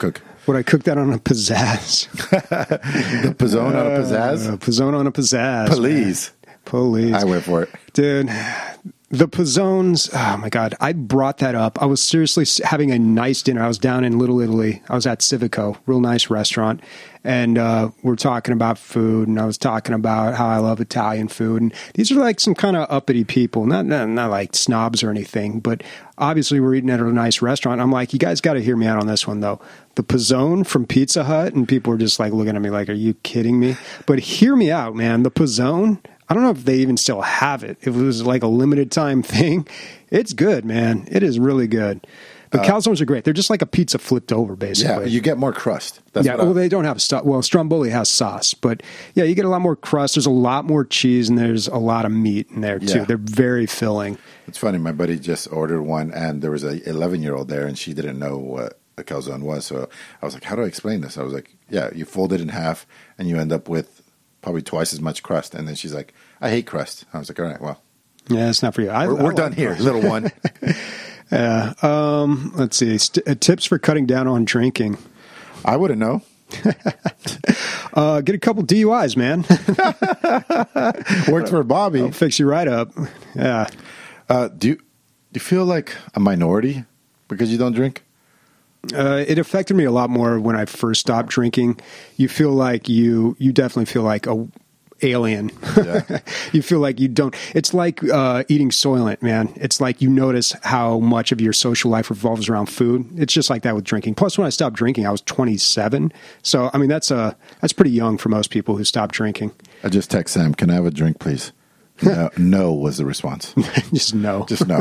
Would I cook that on a pizzazz? The pizzone on a pizzazz? Pizzone on a pizzazz. Please. Please. I went for it. Dude, the pizzones, oh my God, I brought that up. I was seriously having a nice dinner. I was down in Little Italy. I was at Civico, real nice restaurant. And we're talking about food, and I was talking about how I love Italian food. And these are like some kind of uppity people, not like snobs or anything, but obviously we're eating at a nice restaurant. I'm like, you guys got to hear me out on this one, though. The pizzone from Pizza Hut, and people were just like looking at me like, are you kidding me? But hear me out, man. The pizzone, I don't know if they even still have it. If it was like a limited time thing, it's good, man. It is really good. The calzones are great. They're just like a pizza flipped over, basically. Yeah, you get more crust. Well, they don't have stuff. Well, Stromboli has sauce, but yeah, you get a lot more crust. There's a lot more cheese, and there's a lot of meat in there too. Yeah. They're very filling. It's funny. My buddy just ordered one, and there was a 11-year-old there, and she didn't know what a calzone was. So I was like, "How do I explain this?" I was like, "Yeah, you fold it in half, and you end up with probably twice as much crust." And then she's like, "I hate crust." I was like, "All right, well, yeah, it's not for you. We're done here, little one." Yeah. Let's see. Tips for cutting down on drinking. I wouldn't know. Get a couple DUIs, man. Worked for Bobby. I'll fix you right up. Yeah. Do you feel like a minority because you don't drink? It affected me a lot more when I first stopped drinking. You feel like you definitely feel like a alien. Yeah. You feel like you don't. It's like eating Soylent, man. It's like you notice how much of your social life revolves around food. It's just like that with drinking. Plus, when I stopped drinking, I was 27. So, I mean, that's pretty young for most people who stop drinking. I just text Sam, "Can I have a drink, please?" No was the response. Just no. Just no.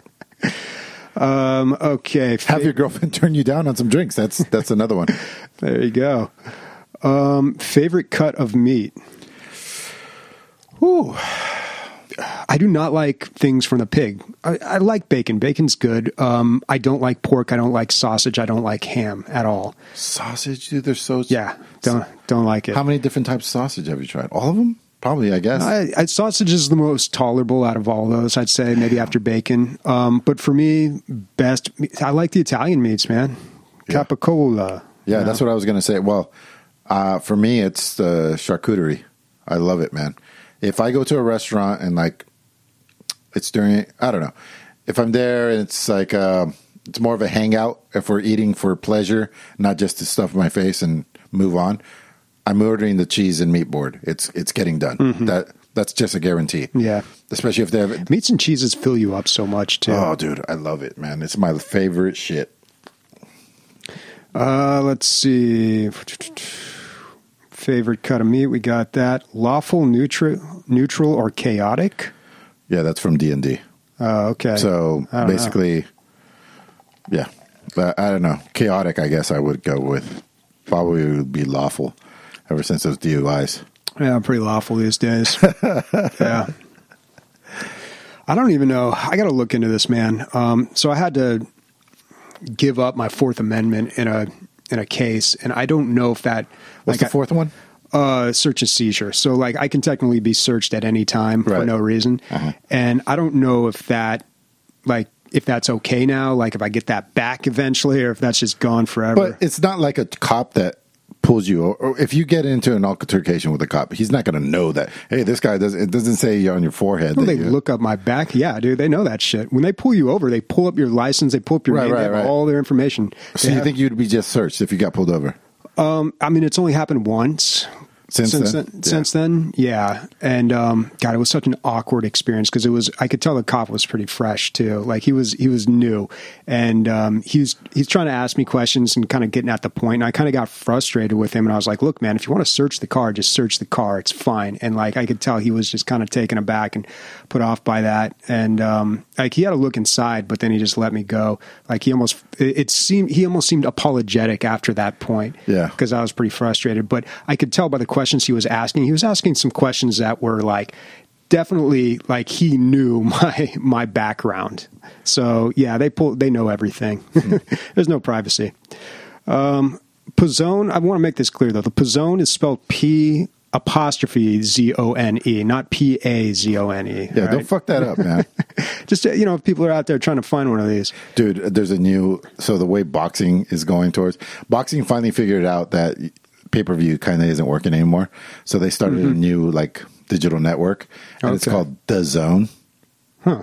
Okay. Have your girlfriend turn you down on some drinks. That's another one. There you go. Favorite cut of meat. Ooh. I do not like things from the pig. I like bacon. Bacon's good. I don't like pork. I don't like sausage. I don't like ham at all. Sausage, dude, they're so... Yeah, don't like it. How many different types of sausage have you tried? All of them? Probably, I guess. Sausage is the most tolerable out of all those, I'd say, maybe after bacon. But for me, best... I like the Italian meats, man. Yeah. Capicola. Yeah, that's what I was going to say. Well, for me, it's the charcuterie. I love it, man. If I go to a restaurant and like it's during, I don't know, if I'm there and it's like it's more of a hangout, if we're eating for pleasure, not just to stuff my face and move on, I'm ordering the cheese and meat board. It's getting done. Mm-hmm. That's just a guarantee. Yeah, especially if they have meats and cheeses fill you up so much too. Oh, dude, I love it, man. It's my favorite shit. Let's see. Favorite cut of meat, we got that. Lawful, neutral, or chaotic? Yeah, that's from D&D. Oh, okay. So basically, yeah. But I don't know. Chaotic, I guess I would go with. Probably would be lawful ever since those DUIs. Yeah, I'm pretty lawful these days. Yeah. I don't even know. I got to look into this, man. So I had to give up my Fourth Amendment in a case, and I don't know if that... What's the fourth one? Search and seizure. So, like, I can technically be searched at any time for no reason. Uh-huh. And I don't know if that, like, if that's okay now, like, if I get that back eventually, or if that's just gone forever. But it's not like a cop that pulls you, or if you get into an altercation with a cop, he's not going to know that, hey, this guy it doesn't say on your forehead. Well, they look up my back. Yeah, dude, they know that shit. When they pull you over, they pull up your license, they pull up your name, they have all their information. So you think you'd be just searched if you got pulled over? I mean, it's only happened once. Since then, yeah. And God, it was such an awkward experience because I could tell the cop was pretty fresh too. Like he was new, and he's trying to ask me questions and kind of getting at the point. And I kind of got frustrated with him, and I was like, "Look, man, if you want to search the car, just search the car. It's fine." And like I could tell he was just kind of taken aback and put off by that. And like he had a look inside, but then he just let me go. Like he almost seemed apologetic after that point. Yeah, because I was pretty frustrated. But I could tell by the questions he was asking some questions that were like definitely like he knew my background. So yeah, they know everything. There's no privacy. Pizzone, I want to make this clear though. The pizzone is spelled Pizzone, apostrophe Z-O-N-E, not P-A-Z-O-N-E. Yeah, right? don't fuck that up, man. Just, if people are out there trying to find one of these. Dude, there's so the way boxing is going towards, boxing finally figured out that pay-per-view kind of isn't working anymore. So they started a new, digital network, and it's called DAZN. Huh.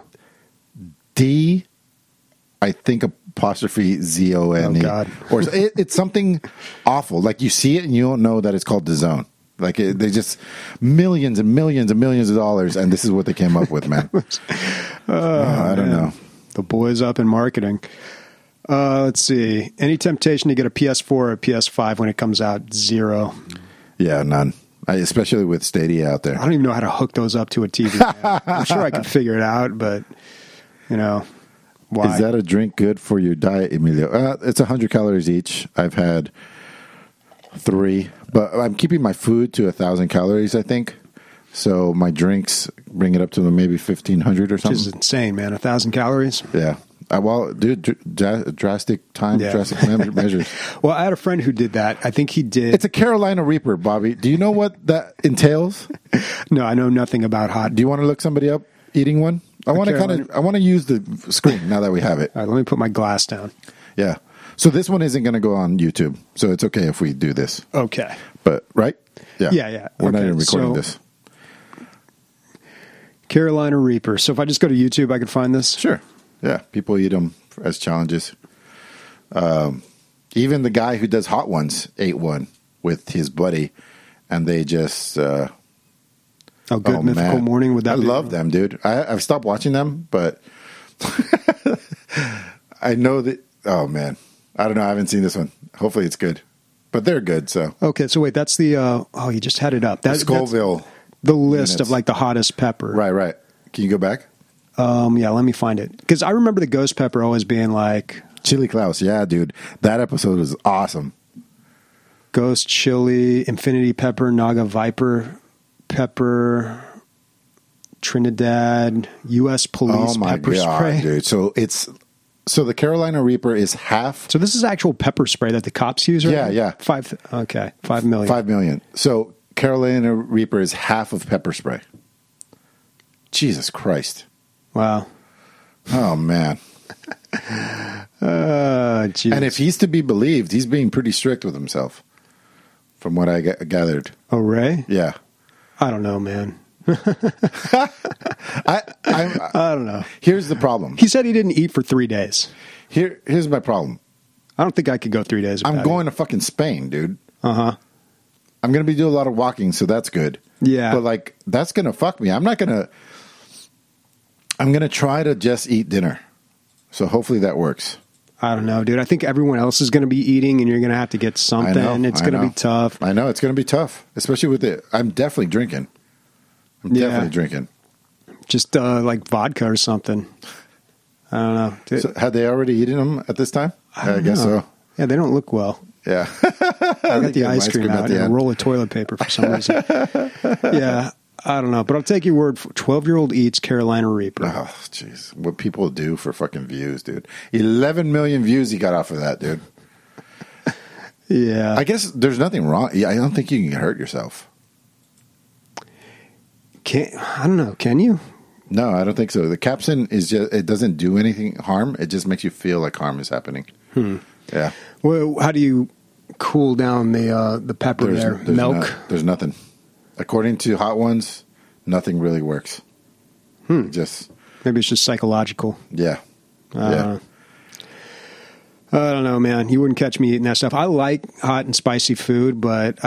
I think apostrophe Z-O-N-E. Oh, God. Or it's something awful. Like you see it and you don't know that it's called DAZN. Like they just millions and millions and millions of dollars, and this is what they came up with, man. I don't know. The boys up in marketing. Let's see. Any temptation to get a PS4 or a PS5 when it comes out? Zero. Yeah, none. Especially with Stadia out there. I don't even know how to hook those up to a TV. Man. I'm sure I could figure it out, but why? Is that a drink good for your diet, Emilio? It's 100 calories each. I've had 3, but I'm keeping my food to 1,000 calories, I think. So my drinks bring it up to maybe 1,500 or something. Which is insane, man. 1,000 calories? Yeah. Well, dude, drastic measures. Well, I had a friend who did that. I think he did. It's a Carolina Reaper, Bobby. Do you know what that entails? No, I know nothing about hot. Do you want to look somebody up eating one? I want to use the screen now that we have it. All right, let me put my glass down. Yeah. So this one isn't going to go on YouTube, so it's okay if we do this. Okay. But, right? Yeah. Yeah. We're not even recording this. Carolina Reaper. So if I just go to YouTube, I can find this? Sure. Yeah. People eat them as challenges. Even the guy who does hot ones ate one with his buddy, and they just... Mythical Morning. Would that I love them, dude. I've stopped watching them, but I know that... Oh, man. I don't know. I haven't seen this one. Hopefully it's good. But they're good, so. Okay, so wait, that's the... you just had it up. Scoville. That's the list of the hottest pepper. Right. Can you go back? Yeah, let me find it. Because I remember the ghost pepper always being like... Chili Klaus. Yeah, dude. That episode was awesome. Ghost chili, Infinity pepper, Naga Viper pepper, Trinidad, U.S. Police pepper spray. Dude. So the Carolina Reaper is half. So this is actual pepper spray that the cops use, right? Yeah. 5 million. 5 million. So Carolina Reaper is half of pepper spray. Jesus Christ. Wow. Oh, man. And if he's to be believed, he's being pretty strict with himself, from what I gathered. Oh, Ray? Yeah. I don't know, man. I don't know. Here's the problem. He said he didn't eat for 3 days. Here's my problem. I don't think I could go 3 days without I'm going to fucking Spain, dude. Uh-huh. I'm going to be doing a lot of walking, so that's good. Yeah. But, that's going to fuck me. I'm going to try to just eat dinner. So hopefully that works. I don't know, dude. I think everyone else is going to be eating, and you're going to have to get something. It's going to be tough. I know. It's going to be tough, especially with it. I'm definitely drinking. Definitely drinking. Just vodka or something. I don't know. So had they already eaten them at this time? I guess so. Yeah, they don't look well. Yeah. I got the ice cream out and a roll of toilet paper for some reason. Yeah, I don't know. But I'll take your word for 12-year-old eats Carolina Reaper. Oh, jeez. What people do for fucking views, dude. 11 million views he got off of that, dude. Yeah. I guess there's nothing wrong. I don't think you can hurt yourself. I don't know. Can you? No, I don't think so. The capsaicin is just, it doesn't do anything harm. It just makes you feel like harm is happening. Yeah. Well, how do you cool down the pepper there? Milk? There's nothing. According to Hot Ones, nothing really works. Just maybe it's just psychological. Yeah. I don't know, man. You wouldn't catch me eating that stuff. I like hot and spicy food, but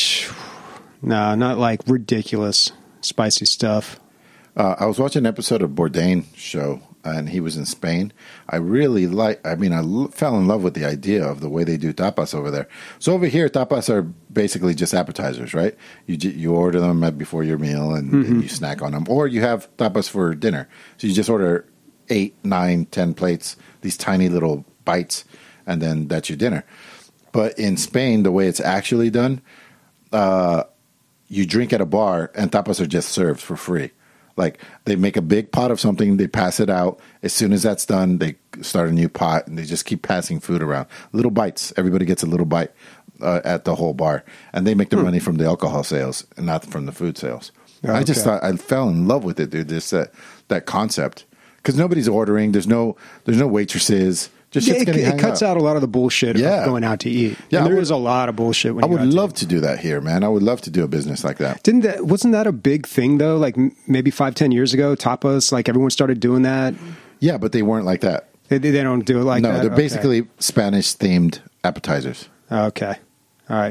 not like ridiculous spicy stuff. I was watching an episode of Bourdain show, and he was in Spain. I fell in love with the idea of the way they do tapas over there. So over here, tapas are basically just appetizers, right? You order them before your meal, and you snack on them. Or you have tapas for dinner. So you just order 8, 9, 10 plates, these tiny little bites, and then that's your dinner. But in Spain, the way it's actually done, you drink at a bar, and tapas are just served for free. Like, they make a big pot of something, they pass it out. As soon as that's done, they start a new pot, and they just keep passing food around. Little bites. Everybody gets a little bite. at the whole bar, and they make their money from the alcohol sales and not from the food sales. Oh, I just okay. thought I fell in love with it, dude. That concept, because nobody's ordering. There's no waitresses. Just shit's getting it hung cuts up. out a lot of the bullshit Yeah. of going out to eat. Yeah, And I there would- is a lot of bullshit when I you would go out love to do that here, man. I would love to do a business like that. Wasn't that a big thing though? Like maybe 5-10 years ago, tapas, like everyone started doing that. Yeah, but they weren't like that. They don't do it like No, that. they're Okay. basically Spanish themed appetizers. Okay. All right.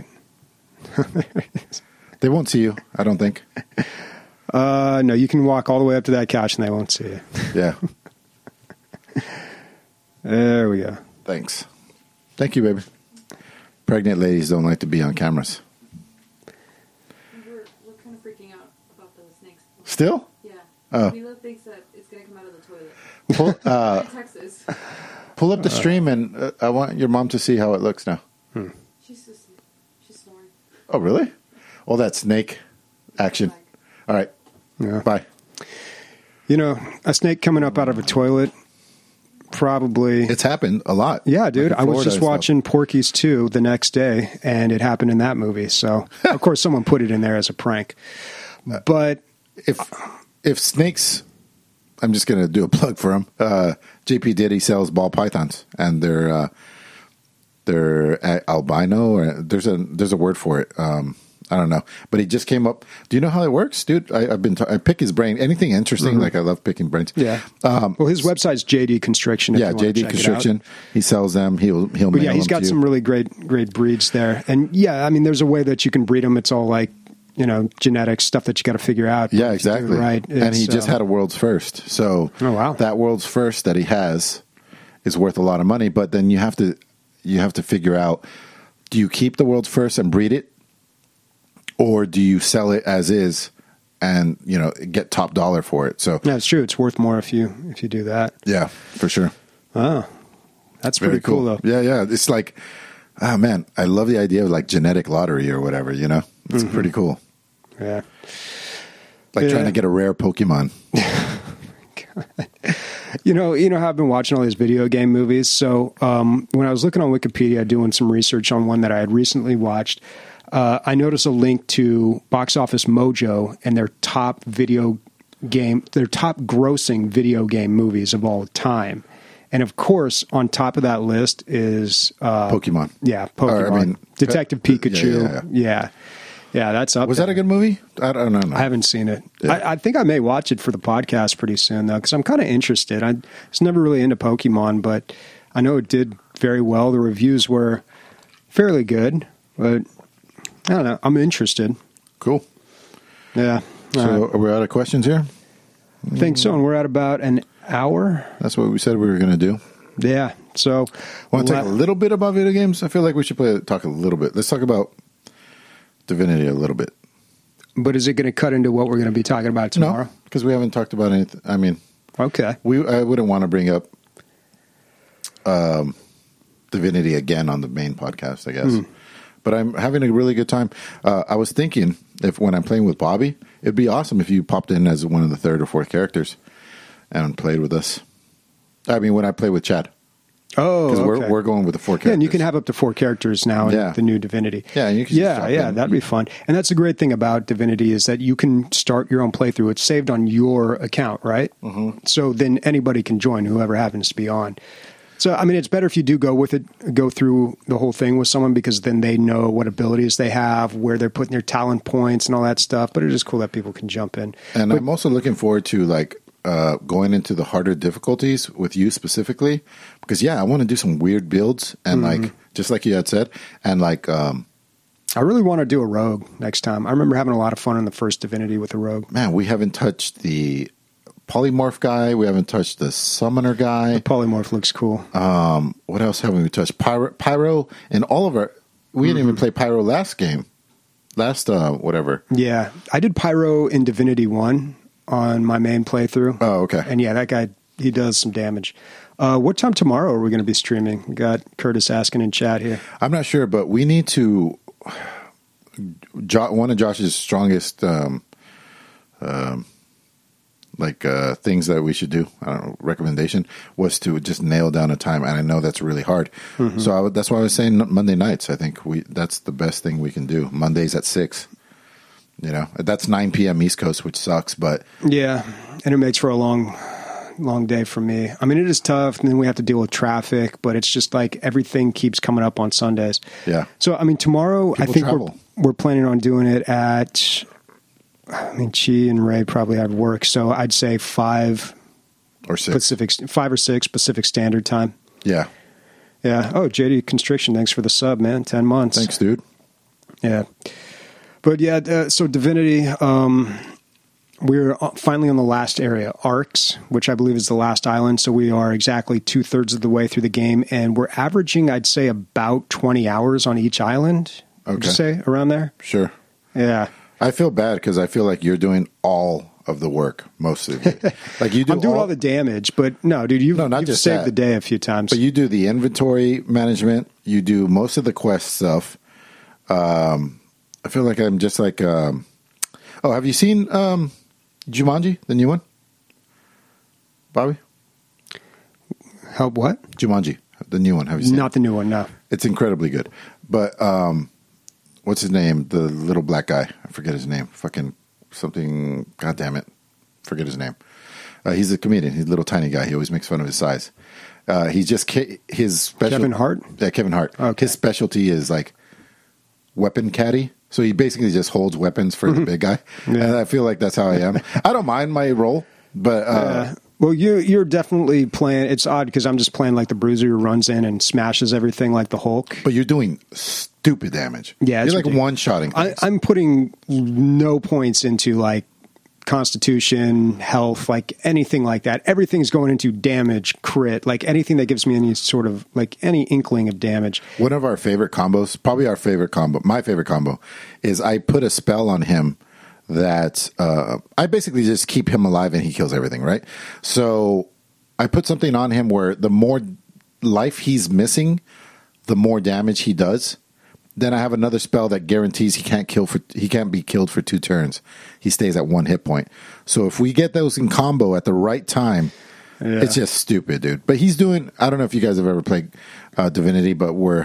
They won't see you, I don't think. No, you can walk all the way up to that couch and they won't see you. Yeah. There we go. Thanks. Thank you, baby. Pregnant ladies don't like to be on cameras. We're kind of freaking out about the snakes. Still? Yeah. Oh. Mila thinks that it's going to come out of the toilet. Pull, In Texas. pull up the stream, and I want your mom to see how it looks now. She's snoring. Oh, really? All that snake action. All right. Yeah. Bye. You know, a snake coming up out of a toilet, probably. It's happened a lot. Yeah, dude. Like in I was Florida just and stuff. watching Porky's 2 the next day, and it happened in that movie. So, of course, someone put it in there as a prank. But If snakes, I'm just going to do a plug for him. JP Diddy sells ball pythons, and they're albino, or there's a word for it. I don't know, but he just came up. Do you know how it works, dude? I pick his brain. Anything interesting? Like I love picking brains. yeah. Well, his website's JD Constriction. if Yeah, you want to JD check it out. Constriction. He sells them. He'll But mail yeah, he's them got to some you. really great breeds there. And yeah, I mean, there's a way that you can breed them. It's all like, genetics stuff that you got to figure out. Yeah, But if you do it exactly. Right. And he It's, just had a world's first. So Oh, wow. that world's first that he has is worth a lot of money. But then you have to figure out, do you keep the world's first and breed it, or do you sell it as is and get top dollar for it? So Yeah, it's true. It's worth more if you do that. yeah, for sure. Oh, that's Very pretty cool though. Yeah. It's like, oh man, I love the idea of like genetic lottery or whatever. It's Mm-hmm. pretty cool. Yeah. Like Yeah. trying to get a rare Pokemon. You know how I've been watching all these video game movies. So when I was looking on Wikipedia, doing some research on one that I had recently watched, I noticed a link to Box Office Mojo and their top grossing video game movies of all time. And of course, on top of that list is Pokemon. Yeah, Pokemon. Or, I mean, Detective Pikachu. yeah. Yeah, that's up. Was there. that a good movie? I don't know. I haven't seen it. Yeah. I think I may watch it for the podcast pretty soon, though, because I'm kind of interested. I was never really into Pokemon, but I know it did very well. The reviews were fairly good, but I don't know. I'm interested. Cool. Yeah. So are we out of questions here? I think so. And we're at about an hour. That's what we said we were going to do. Yeah. So, Want to talk a little bit about video games? I feel like we should talk a little bit. Let's talk about Divinity a little bit. but is it going to cut into what we're going to be talking about tomorrow? No, because we haven't talked about anything. I mean, Okay. I wouldn't want to bring up Divinity again on the main podcast, I guess. But I'm having a really good time. I was thinking when I'm playing with Bobby, it'd be awesome if you popped in as one of the third or fourth characters and played with us. I mean, when I play with Chad. Oh, Because okay. we're going with the 4 characters. Yeah, and you can have up to 4 characters now in Yeah. the new Divinity. Yeah, and you can just drop in. that'd be fun. And that's the great thing about Divinity is that you can start your own playthrough. It's saved on your account, right? Mm-hmm. So then anybody can join, whoever happens to be on. So, I mean, it's better if you do go through the whole thing with someone, because then they know what abilities they have, where they're putting their talent points and all that stuff. But it is cool that people can jump in. And I'm also looking forward to going into the harder difficulties with you specifically, because I want to do some weird builds and just like you had said, and I really want to do a rogue next time. I remember having a lot of fun in the first Divinity with the rogue. man, we haven't touched the polymorph guy, we haven't touched the summoner guy. Polymorph looks cool. What else haven't we touched? Pyro, and all of our. We didn't even play Pyro last game, whatever. Yeah, I did Pyro in Divinity 1 on my main playthrough. Oh, okay. And yeah, that guy, he does some damage. What time tomorrow are we going to be streaming? We got Curtis asking in chat here. I'm not sure, but we need to. One of Josh's strongest things that we should do. I don't know. Recommendation was to just nail down a time, and I know that's really hard. Mm-hmm. So that's why I was saying Monday nights. I think that's the best thing we can do. Mondays at 6. You know, that's 9 p.m. East Coast, which sucks, but yeah, and it makes for a long day for me. I mean, it is tough, and then we have to deal with traffic, but it's just like everything keeps coming up on Sundays. Yeah. So, I mean, tomorrow, People I think travel. we're planning on doing it at, I mean, Chi and Ray probably have work, so I'd say 5 or 6. 5 or 6 Pacific Standard Time. Yeah. Yeah. Oh, JD Constriction, thanks for the sub, man. 10 months. Thanks, dude. Yeah. But yeah, so Divinity, we're finally on the last area, Arcs, which I believe is the last island. So we are exactly 2/3 of the way through the game, and we're averaging, I'd say, about 20 hours on each island. Okay. Would you say around there? Sure. Yeah. I feel bad because I feel like you're doing all of the work, most of it. Like you do. I'm doing all the damage, but no, dude, you've just saved that. the day a few times. But you do the inventory management. You do most of the quest stuff. I feel like I'm just like. Oh, have you seen Jumanji, the new one, Bobby? Help what? Jumanji, the new one. Have you seen? Not the new one, no. It's incredibly good. But what's his name? The little black guy. I forget his name. Fucking something. God damn it. Forget his name. He's a comedian. He's a little tiny guy. He always makes fun of his size. He's just his special. Kevin Hart? Yeah, Kevin Hart. Okay. His specialty is like weapon caddy. So he basically just holds weapons for the big guy. Yeah. And I feel like that's how I am. I don't mind my role, but well, you're definitely playing. It's odd because I'm just playing like the bruiser who runs in and smashes everything like the Hulk. But you're doing stupid damage. Yeah, you're like one-shotting things. I'm putting no points into like constitution, health, like anything like that. Everything's going into damage, crit, like anything that gives me any sort of like any inkling of damage. One of our favorite combos, probably our favorite combo, my favorite combo, is I put a spell on him that I basically just keep him alive and he kills everything, right? So I put something on him where the more life he's missing, the more damage he does. Then I have another spell that guarantees he can't be killed for 2 turns. He stays at 1 hit point. So if we get those in combo at the right time, it's just stupid, dude. But he's doing. I don't know if you guys have ever played Divinity, but we're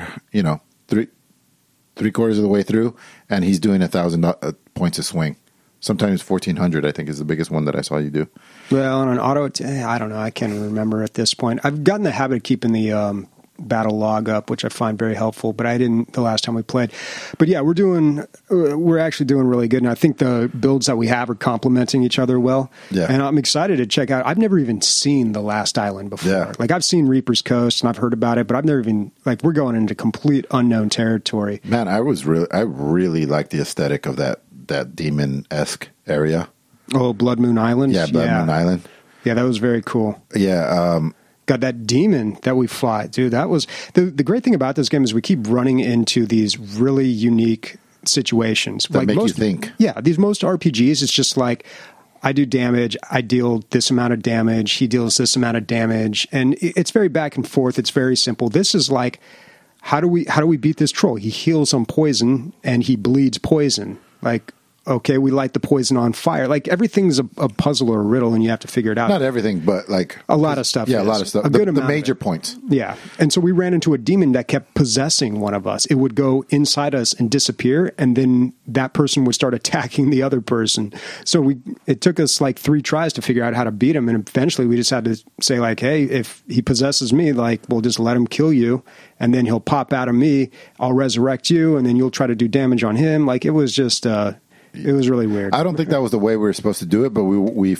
3/4 of the way through, and he's doing 1,000 points a swing. Sometimes 1,400, I think, is the biggest one that I saw you do. Well, on an auto, I don't know. I can't remember at this point. I've gotten the habit of keeping the battle log up, which I find very helpful, but I didn't the last time we played. But yeah, we're actually doing really good, and I think the builds that we have are complementing each other well. Yeah. And I'm excited to check out. I've never even seen the last island before. Yeah. Like I've seen Reaper's Coast and I've heard about it, but I've never even we're going into complete unknown territory. Man, I really like the aesthetic of that demon-esque area. Oh, Blood Moon Island. Yeah, Blood Moon Island. Yeah, that was very cool. Yeah. Got that demon that we fought, dude. That was the great thing about this game is we keep running into these really unique situations that make you think. Yeah, these most RPGs, it's just like I do damage, I deal this amount of damage, he deals this amount of damage, and it's very back and forth. It's very simple. This is like how do we beat this troll? He heals on poison and he bleeds poison. Like, okay, we light the poison on fire. Like everything's a puzzle or a riddle, and you have to figure it out. Not everything, but like a lot of stuff. Yeah, a lot of stuff. A good amount. The major points. Yeah, and so we ran into a demon that kept possessing one of us. It would go inside us and disappear, and then that person would start attacking the other person. So it took us like 3 tries to figure out how to beat him, and eventually we just had to say like, hey, if he possesses me, like we'll just let him kill you, and then he'll pop out of me. I'll resurrect you, and then you'll try to do damage on him. Like it was just. It was really weird. I don't think that was the way we were supposed to do it, but we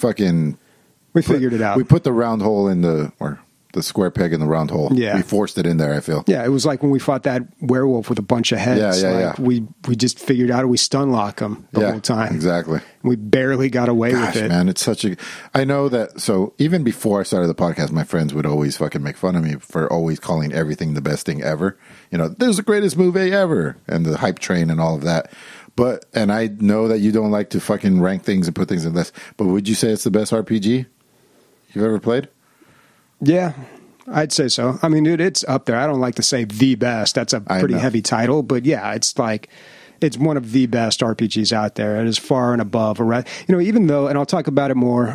figured it out. We put the round hole or the square peg in the round hole. Yeah. We forced it in there, I feel. Yeah, it was like when we fought that werewolf with a bunch of heads. Yeah. We just figured out we stun lock him the whole time. Exactly. We barely got away with it. Man, it's I know that, so even before I started the podcast, my friends would always fucking make fun of me for always calling everything the best thing ever. This is the greatest movie ever, and the hype train and all of that. And I know that you don't like to fucking rank things and put things in this, but would you say it's the best RPG you've ever played? Yeah, I'd say so. I mean, dude, it's up there. I don't like to say the best. That's a pretty heavy title, but yeah, it's like It's one of the best RPGs out there. It is far and above. Even though, and I'll talk about it more,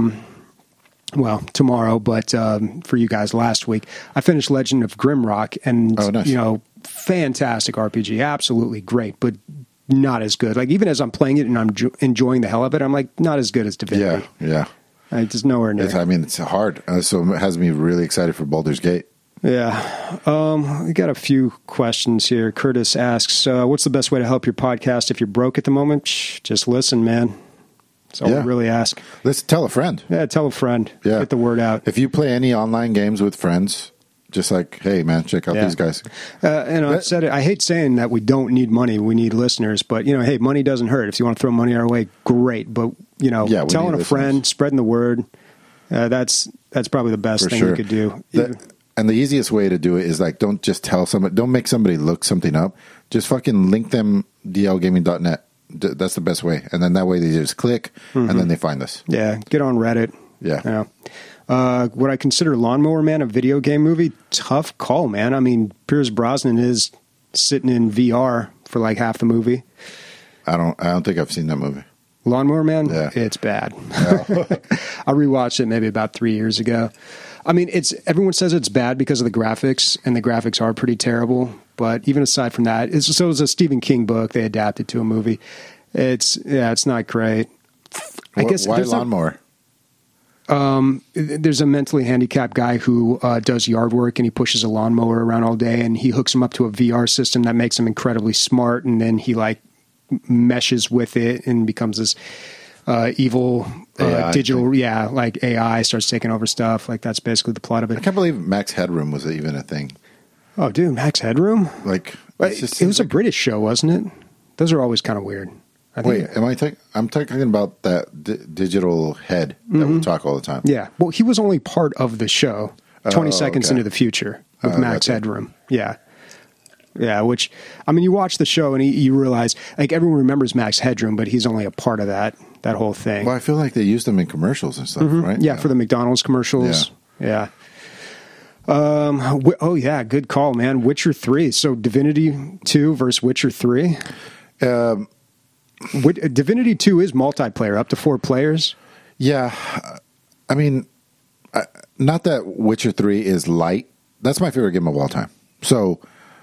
tomorrow, but for you guys last week, I finished Legend of Grimrock, and, nice. Fantastic RPG. Absolutely great, but not as good. Like, even as I'm playing it and I'm enjoying the hell of it, I'm like, not as good as Divinity. Yeah. Just nowhere near. It's hard. So it has me really excited for Baldur's Gate. Yeah. We got a few questions here. Curtis asks, what's the best way to help your podcast if you're broke at the moment? Just listen, man. That's all we really ask. Let's tell a friend. Yeah, tell a friend. Yeah. Get the word out. If you play any online games with friends, just like, hey, man, check out these guys. I've said it. I hate saying that we don't need money. We need listeners. But, hey, money doesn't hurt. If you want to throw money our way, great. But, telling a friend, spreading the word, that's probably the best thing you could do. And the easiest way to do it is, like, don't just tell somebody, don't make somebody look something up. Just fucking link them dlgaming.net. That's the best way. And then that way they just click, and then they find us. Yeah, get on Reddit. Yeah. Would I consider Lawnmower Man a video game movie? Tough call, man. I mean, Pierce Brosnan is sitting in VR for like half the movie. I don't think I've seen that movie. Lawnmower Man? Yeah. It's bad. I rewatched it maybe about 3 years ago. I mean, everyone says it's bad because of the graphics, and the graphics are pretty terrible. But even aside from that, it's a Stephen King book they adapted to a movie. It's not great. I guess why Lawnmower? There's a mentally handicapped guy who does yard work, and he pushes a lawnmower around all day, and he hooks him up to a VR system that makes him incredibly smart, and then he like meshes with it and becomes this evil digital, like AI starts taking over stuff. Like, that's basically the plot of it. I can't believe Max Headroom was even a thing. Oh, dude, Max Headroom? Like, it was a British show, wasn't it? Those are always kind of weird. I'm talking about that digital head that we talk all the time. Yeah. Well, he was only part of the show 20 seconds into the future with Max Headroom. Yeah. Yeah, which, I mean, you watch the show and you realize, like, everyone remembers Max Headroom, but he's only a part of that whole thing. Well, I feel like they used him in commercials and stuff, right? Yeah, for the McDonald's commercials. Yeah. Good call, man. Witcher 3. So Divinity 2 versus Witcher 3. Divinity 2 is multiplayer, up to 4 players. Yeah. I mean, not that Witcher 3 is light. That's my favorite game of all time. So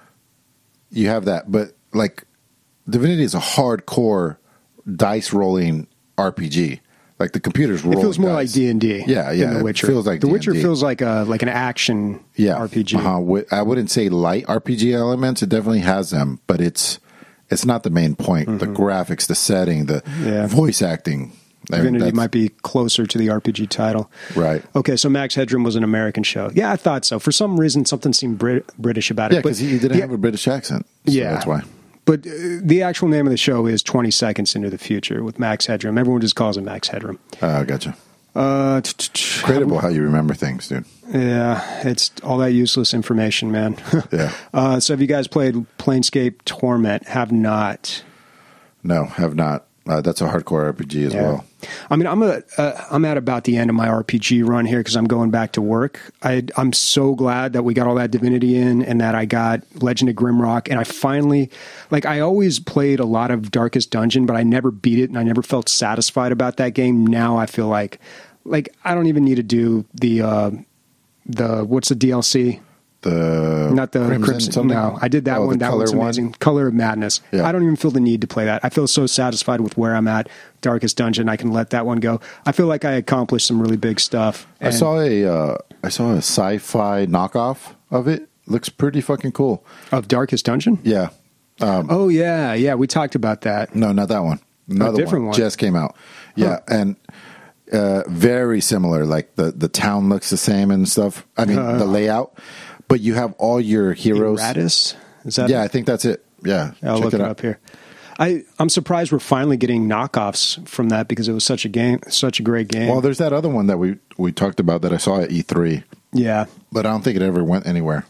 you have that. But, like, Divinity is a hardcore dice rolling RPG. Like, the computer's rolling. It feels more dice. like D&D. Yeah. Than The Witcher. It feels like The D&D. Witcher feels like an action RPG. I wouldn't say light RPG elements. It definitely has them, but it's not the main point. The graphics, the setting, the voice acting. Divinity might be closer to the RPG title. Right. Okay, so Max Headroom was an American show. Yeah, I thought so. For some reason, something seemed British about it. Yeah, because he didn't have a British accent. So that's why. But the actual name of the show is 20 Seconds into the Future with Max Headroom. Everyone just calls him Max Headroom. Gotcha. Incredible how you remember things, dude. Yeah, it's all that useless information, man. Yeah. So have you guys played Planescape Torment? Have not. No, have not. That's a hardcore RPG as well. I mean, I'm at about the end of my RPG run here because I'm going back to work. I'm so glad that we got all that Divinity in and that I got Legend of Grimrock. And I finally, like, I always played a lot of Darkest Dungeon, but I never beat it and I never felt satisfied about that game. Now I feel like I don't even need to do the what's the DLC? Not the Crimson. No, I did that one. That one's amazing. Color of Madness. Yeah. I don't even feel the need to play that. I feel so satisfied with where I'm at. Darkest Dungeon. I can let that one go. I feel like I accomplished some really big stuff. I saw a sci-fi knockoff of it. Looks pretty fucking cool. Of Darkest Dungeon? Yeah. Yeah. We talked about that. No, not that one. Another different one just came out. Yeah, and very similar. Like the town looks the same and stuff. I mean, the layout. But you have all your heroes. Eratus? Is that I think that's it. Yeah. I'll look it up here. I'm surprised we're finally getting knockoffs from that because it was such a great game. Well, there's that other one that we talked about that I saw at E3. Yeah. But I don't think it ever went anywhere.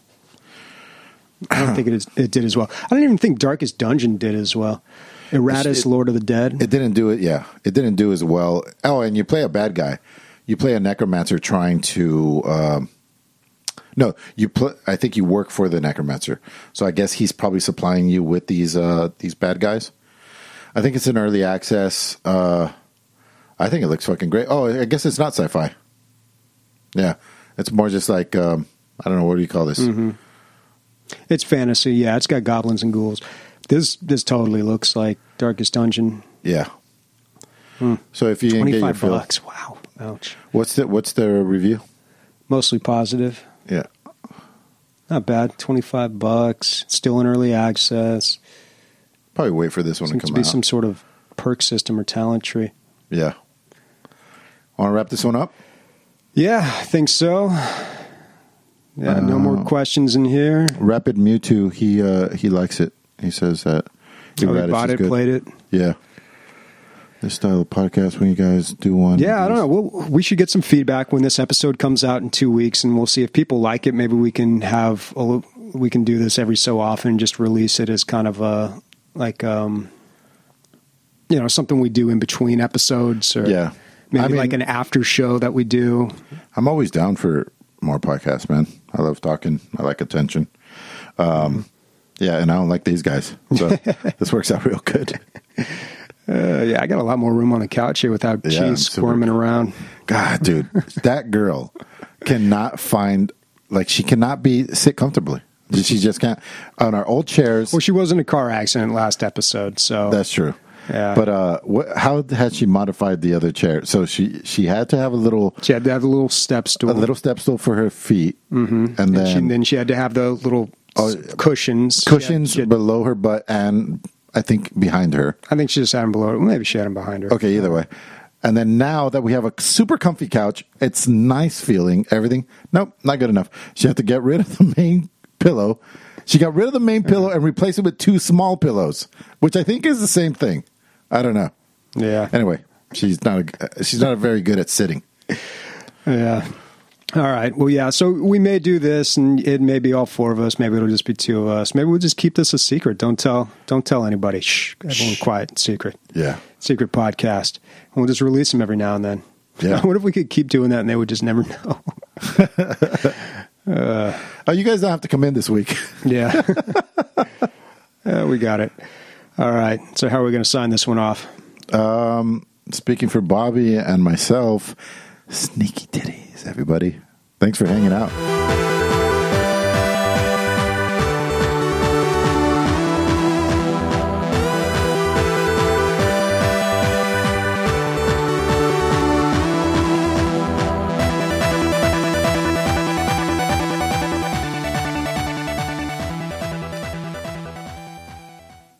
I don't think it did as well. I don't even think Darkest Dungeon did as well. Eratus, Lord of the Dead. It didn't do it, yeah. It didn't do as well. Oh, and you play a bad guy. You play a necromancer trying to No, I think you work for the necromancer. So I guess he's probably supplying you with these bad guys. I think it's in early access. I think it looks fucking great. Oh, I guess it's not sci-fi. Yeah, it's more just like I don't know, what do you call this? Mm-hmm. It's fantasy. Yeah, it's got goblins and ghouls. This totally looks like Darkest Dungeon. Yeah. So if you can get your fill, $25. Wow. Ouch. what's the review? Mostly positive. Yeah. Not bad. $25. Still in early access. Probably wait for this one Seems to to come be out. some sort of perk system or talent tree. Yeah. Want to wrap this one up? Yeah, I think so. Yeah, no more questions in here. Rapid Mewtwo, he likes it. He says that He bought it, good. played it. Yeah. This style of podcast, when you guys do one. Yeah, I don't know. We should get some feedback when this episode comes out in 2 weeks, and we'll see if people like it. Maybe we can we can do this every so often, just release it as kind of a something we do in between episodes, or Yeah. maybe like an after show that we do. I'm always down for more podcasts, man. I love talking. I like attention. Yeah, and I don't like these guys. So this works out real good. Yeah, I got a lot more room on the couch here without Yeah, I'm Cheese squirming around. God, dude, that girl cannot sit comfortably. She just can't. On our old chairs. Well, she was in a car accident last episode, so That's true. Yeah. But how had she modified the other chair? So she had to have a little she had to have a little step stool. step stool for her feet, and then Then she had to have the little cushions. cushions She had- below her butt, and I think behind her. I think she just had them below her. Maybe she had them behind her. Okay, either way. And then now that we have a super comfy couch, it's nice feeling, everything. Nope, not good enough. She had to get rid of the main pillow. She got rid of the main pillow and replaced it with 2 small pillows, which I think is the same thing. I don't know. Yeah. Anyway, she's not very good at sitting. Yeah. All right. Well, yeah. So we may do this, and it may be all 4 of us. Maybe it'll just be 2 of us. Maybe we'll just keep this a secret. Don't tell anybody. Shh. Everyone quiet. Secret. Yeah. Secret podcast. And we'll just release them every now and then. Yeah. What if we could keep doing that and they would just never know? Oh, you guys don't have to come in this week. Yeah. We got it. All right. So how are we going to sign this one off? Speaking for Bobby and myself, sneaky titties, everybody. Thanks for hanging out.